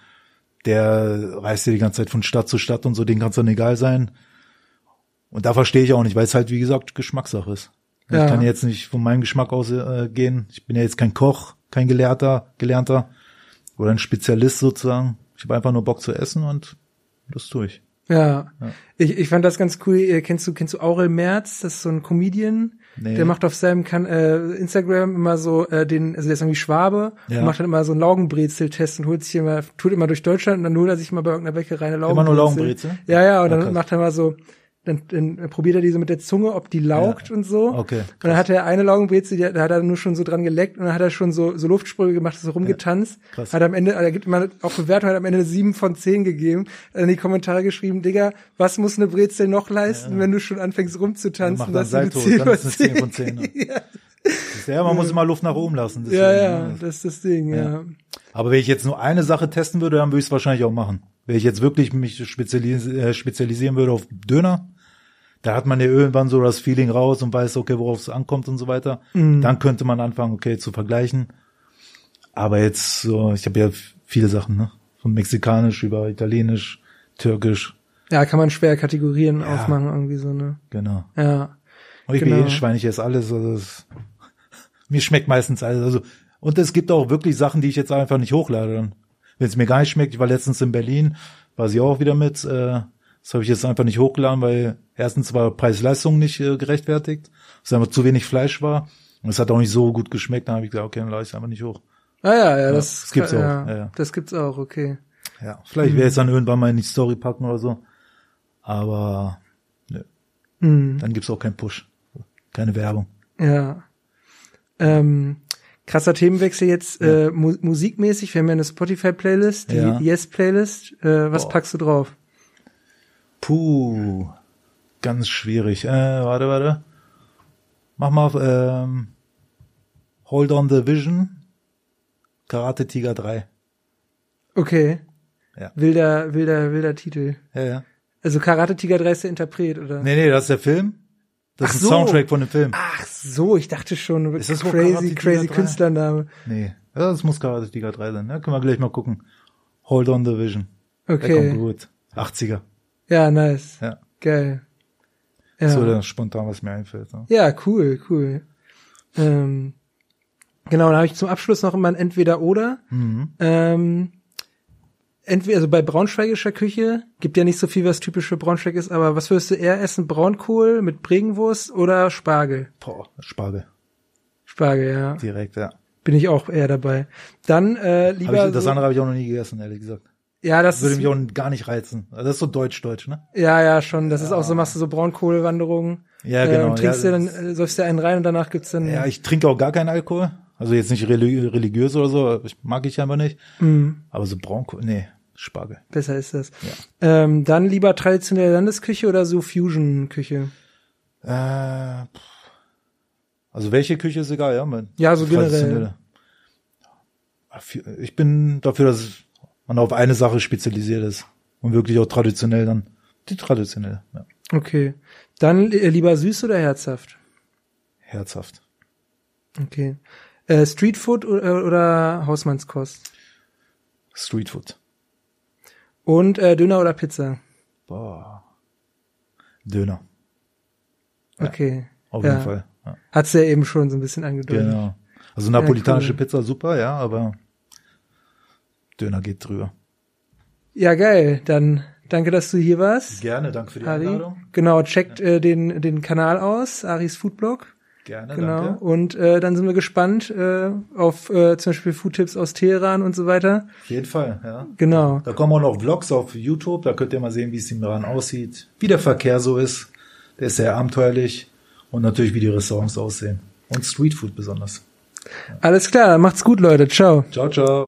Speaker 1: Der reist ja die ganze Zeit von Stadt zu Stadt und so, den kann's dann egal sein. Und da verstehe ich auch nicht, weil es halt, wie gesagt, Geschmackssache ist. Ja. Ich kann jetzt nicht von meinem Geschmack ausgehen. Ich bin ja jetzt kein Koch, kein Gelernter oder ein Spezialist sozusagen. Ich habe einfach nur Bock zu essen und das tue ich.
Speaker 2: Ja. Ich fand das ganz cool. Kennst du Aurel Merz? Das ist so ein Comedian. Nee. Der macht auf seinem Instagram immer so also der ist irgendwie Schwabe und macht dann immer so einen Laugenbrezel-Test und tut immer durch Deutschland und dann holt er sich mal bei irgendeiner Bäckerei eine Laugenbrezel.
Speaker 1: Immer nur Laugenbrezel?
Speaker 2: Ja, und dann macht er mal so, dann probiert er die so mit der Zunge, ob die laugt und so.
Speaker 1: Okay.
Speaker 2: Krass. Und dann hat er eine Laugenbrezel, da hat er nur schon so dran geleckt und dann hat er schon so Luftsprünge gemacht, so rumgetanzt. Ja, krass. Hat am Ende, er gibt immer auf Bewertung, hat am Ende 7 von 10 gegeben. Dann in die Kommentare geschrieben, Digga, was muss eine Brezel noch leisten, wenn du schon anfängst rumzutanzen?
Speaker 1: Das ist eine 10 von 10. Ne? Ja, man muss immer Luft nach oben lassen. Deswegen,
Speaker 2: ja, das ist das Ding, ja.
Speaker 1: Aber wenn ich jetzt nur eine Sache testen würde, dann würde ich es wahrscheinlich auch machen. Wenn ich jetzt wirklich mich spezialisieren würde auf Döner, da hat man ja irgendwann so das Feeling raus und weiß, okay, worauf es ankommt und so weiter. Dann könnte man anfangen, okay, zu vergleichen. Aber jetzt so, ich habe ja viele Sachen, ne? Von Mexikanisch über Italienisch, Türkisch.
Speaker 2: Ja, kann man schwer Kategorien aufmachen, irgendwie so, ne?
Speaker 1: Genau.
Speaker 2: Ja.
Speaker 1: Und ich bin eh ein Schwein, ich esse alles. Also mir schmeckt meistens alles. Also, und es gibt auch wirklich Sachen, die ich jetzt einfach nicht hochlade. Wenn es mir gar nicht schmeckt, ich war letztens in Berlin, war sie auch wieder mit, das habe ich jetzt einfach nicht hochgeladen, weil erstens war Preis-Leistung nicht gerechtfertigt, es einfach zu wenig Fleisch war und es hat auch nicht so gut geschmeckt, dann habe ich gesagt, okay, dann lade ich es einfach nicht hoch.
Speaker 2: Ja, das
Speaker 1: gibt's auch.
Speaker 2: Ja. Das gibt's auch, okay.
Speaker 1: Ja, vielleicht werde ich es dann irgendwann mal in die Story packen oder so, aber nö. Dann gibt's auch keinen Push, keine Werbung.
Speaker 2: Ja. Krasser Themenwechsel jetzt, musikmäßig, wir haben ja eine Spotify-Playlist, die Yes-Playlist, was packst du drauf?
Speaker 1: Puh, ganz schwierig. Warte. Mach mal Hold on the Vision, Karate Tiger 3.
Speaker 2: Okay.
Speaker 1: Ja.
Speaker 2: Wilder Titel.
Speaker 1: Ja.
Speaker 2: Also Karate Tiger 3 ist der Interpret, oder?
Speaker 1: Nee, das ist der Film. Das ist ein Soundtrack von dem Film.
Speaker 2: Ach so, ich dachte schon,
Speaker 1: ist das
Speaker 2: crazy Künstlername.
Speaker 1: Nee, das muss Karate Tiger 3 sein. Ja, können wir gleich mal gucken. Hold on the Vision.
Speaker 2: Okay.
Speaker 1: Der kommt gut. 80er.
Speaker 2: Ja, nice.
Speaker 1: Ja.
Speaker 2: Geil. Ja.
Speaker 1: So dann spontan, was mir einfällt. Ne?
Speaker 2: Ja, cool. Genau, dann habe ich zum Abschluss noch immer ein Entweder-Oder. Entweder, also bei braunschweigischer Küche, gibt ja nicht so viel, was typisch für Braunschweig ist, aber was würdest du eher essen? Braunkohl mit Bregenwurst oder Spargel?
Speaker 1: Boah, Spargel.
Speaker 2: Spargel, ja.
Speaker 1: Direkt, ja.
Speaker 2: Bin ich auch eher dabei. Dann lieber
Speaker 1: das andere habe ich auch noch nie gegessen, ehrlich gesagt.
Speaker 2: Ja, das
Speaker 1: würde mich auch gar nicht reizen. Also das ist so deutsch, ne?
Speaker 2: Ja, schon. Das ist auch so, machst du so Braunkohlwanderungen.
Speaker 1: Ja, genau.
Speaker 2: Und trinkst dir dann, säufst dir einen rein und danach gibt's dann.
Speaker 1: Ja, ich trinke auch gar keinen Alkohol. Also jetzt nicht religiös oder so. Mag ich einfach nicht. Aber so Braunkohl, nee, Spargel.
Speaker 2: Besser ist das.
Speaker 1: Ja.
Speaker 2: Dann lieber traditionelle Landesküche oder so Fusion-Küche?
Speaker 1: Also welche Küche ist egal, ja?
Speaker 2: Ja, so generell.
Speaker 1: Ich bin dafür, dass man auf eine Sache spezialisiert ist und wirklich auch traditionell dann die traditionelle. Ja.
Speaker 2: Okay. Dann lieber süß oder herzhaft?
Speaker 1: Herzhaft.
Speaker 2: Okay. Streetfood oder Hausmannskost?
Speaker 1: Streetfood.
Speaker 2: Und Döner oder Pizza?
Speaker 1: Boah. Döner. Ja,
Speaker 2: okay.
Speaker 1: Auf jeden Fall. Ja.
Speaker 2: Hat's ja eben schon so ein bisschen angedeutet.
Speaker 1: Genau. Also napolitanische Pizza super, ja, aber Döner geht drüber. Ja,
Speaker 2: geil. Dann danke, dass du hier warst.
Speaker 1: Gerne, danke für die
Speaker 2: Ari.
Speaker 1: Einladung.
Speaker 2: Genau, checkt den Kanal aus, Aris Foodblog.
Speaker 1: Gerne,
Speaker 2: genau.
Speaker 1: Danke.
Speaker 2: Und dann sind wir gespannt auf zum Beispiel Foodtipps aus Teheran und so weiter.
Speaker 1: Auf jeden Fall, ja.
Speaker 2: Genau.
Speaker 1: Da kommen auch noch Vlogs auf YouTube, da könnt ihr mal sehen, wie es im Iran aussieht, wie der Verkehr so ist. Der ist sehr abenteuerlich und natürlich, wie die Restaurants aussehen. Und Streetfood besonders.
Speaker 2: Alles klar, macht's gut, Leute. Ciao.
Speaker 1: Ciao, ciao.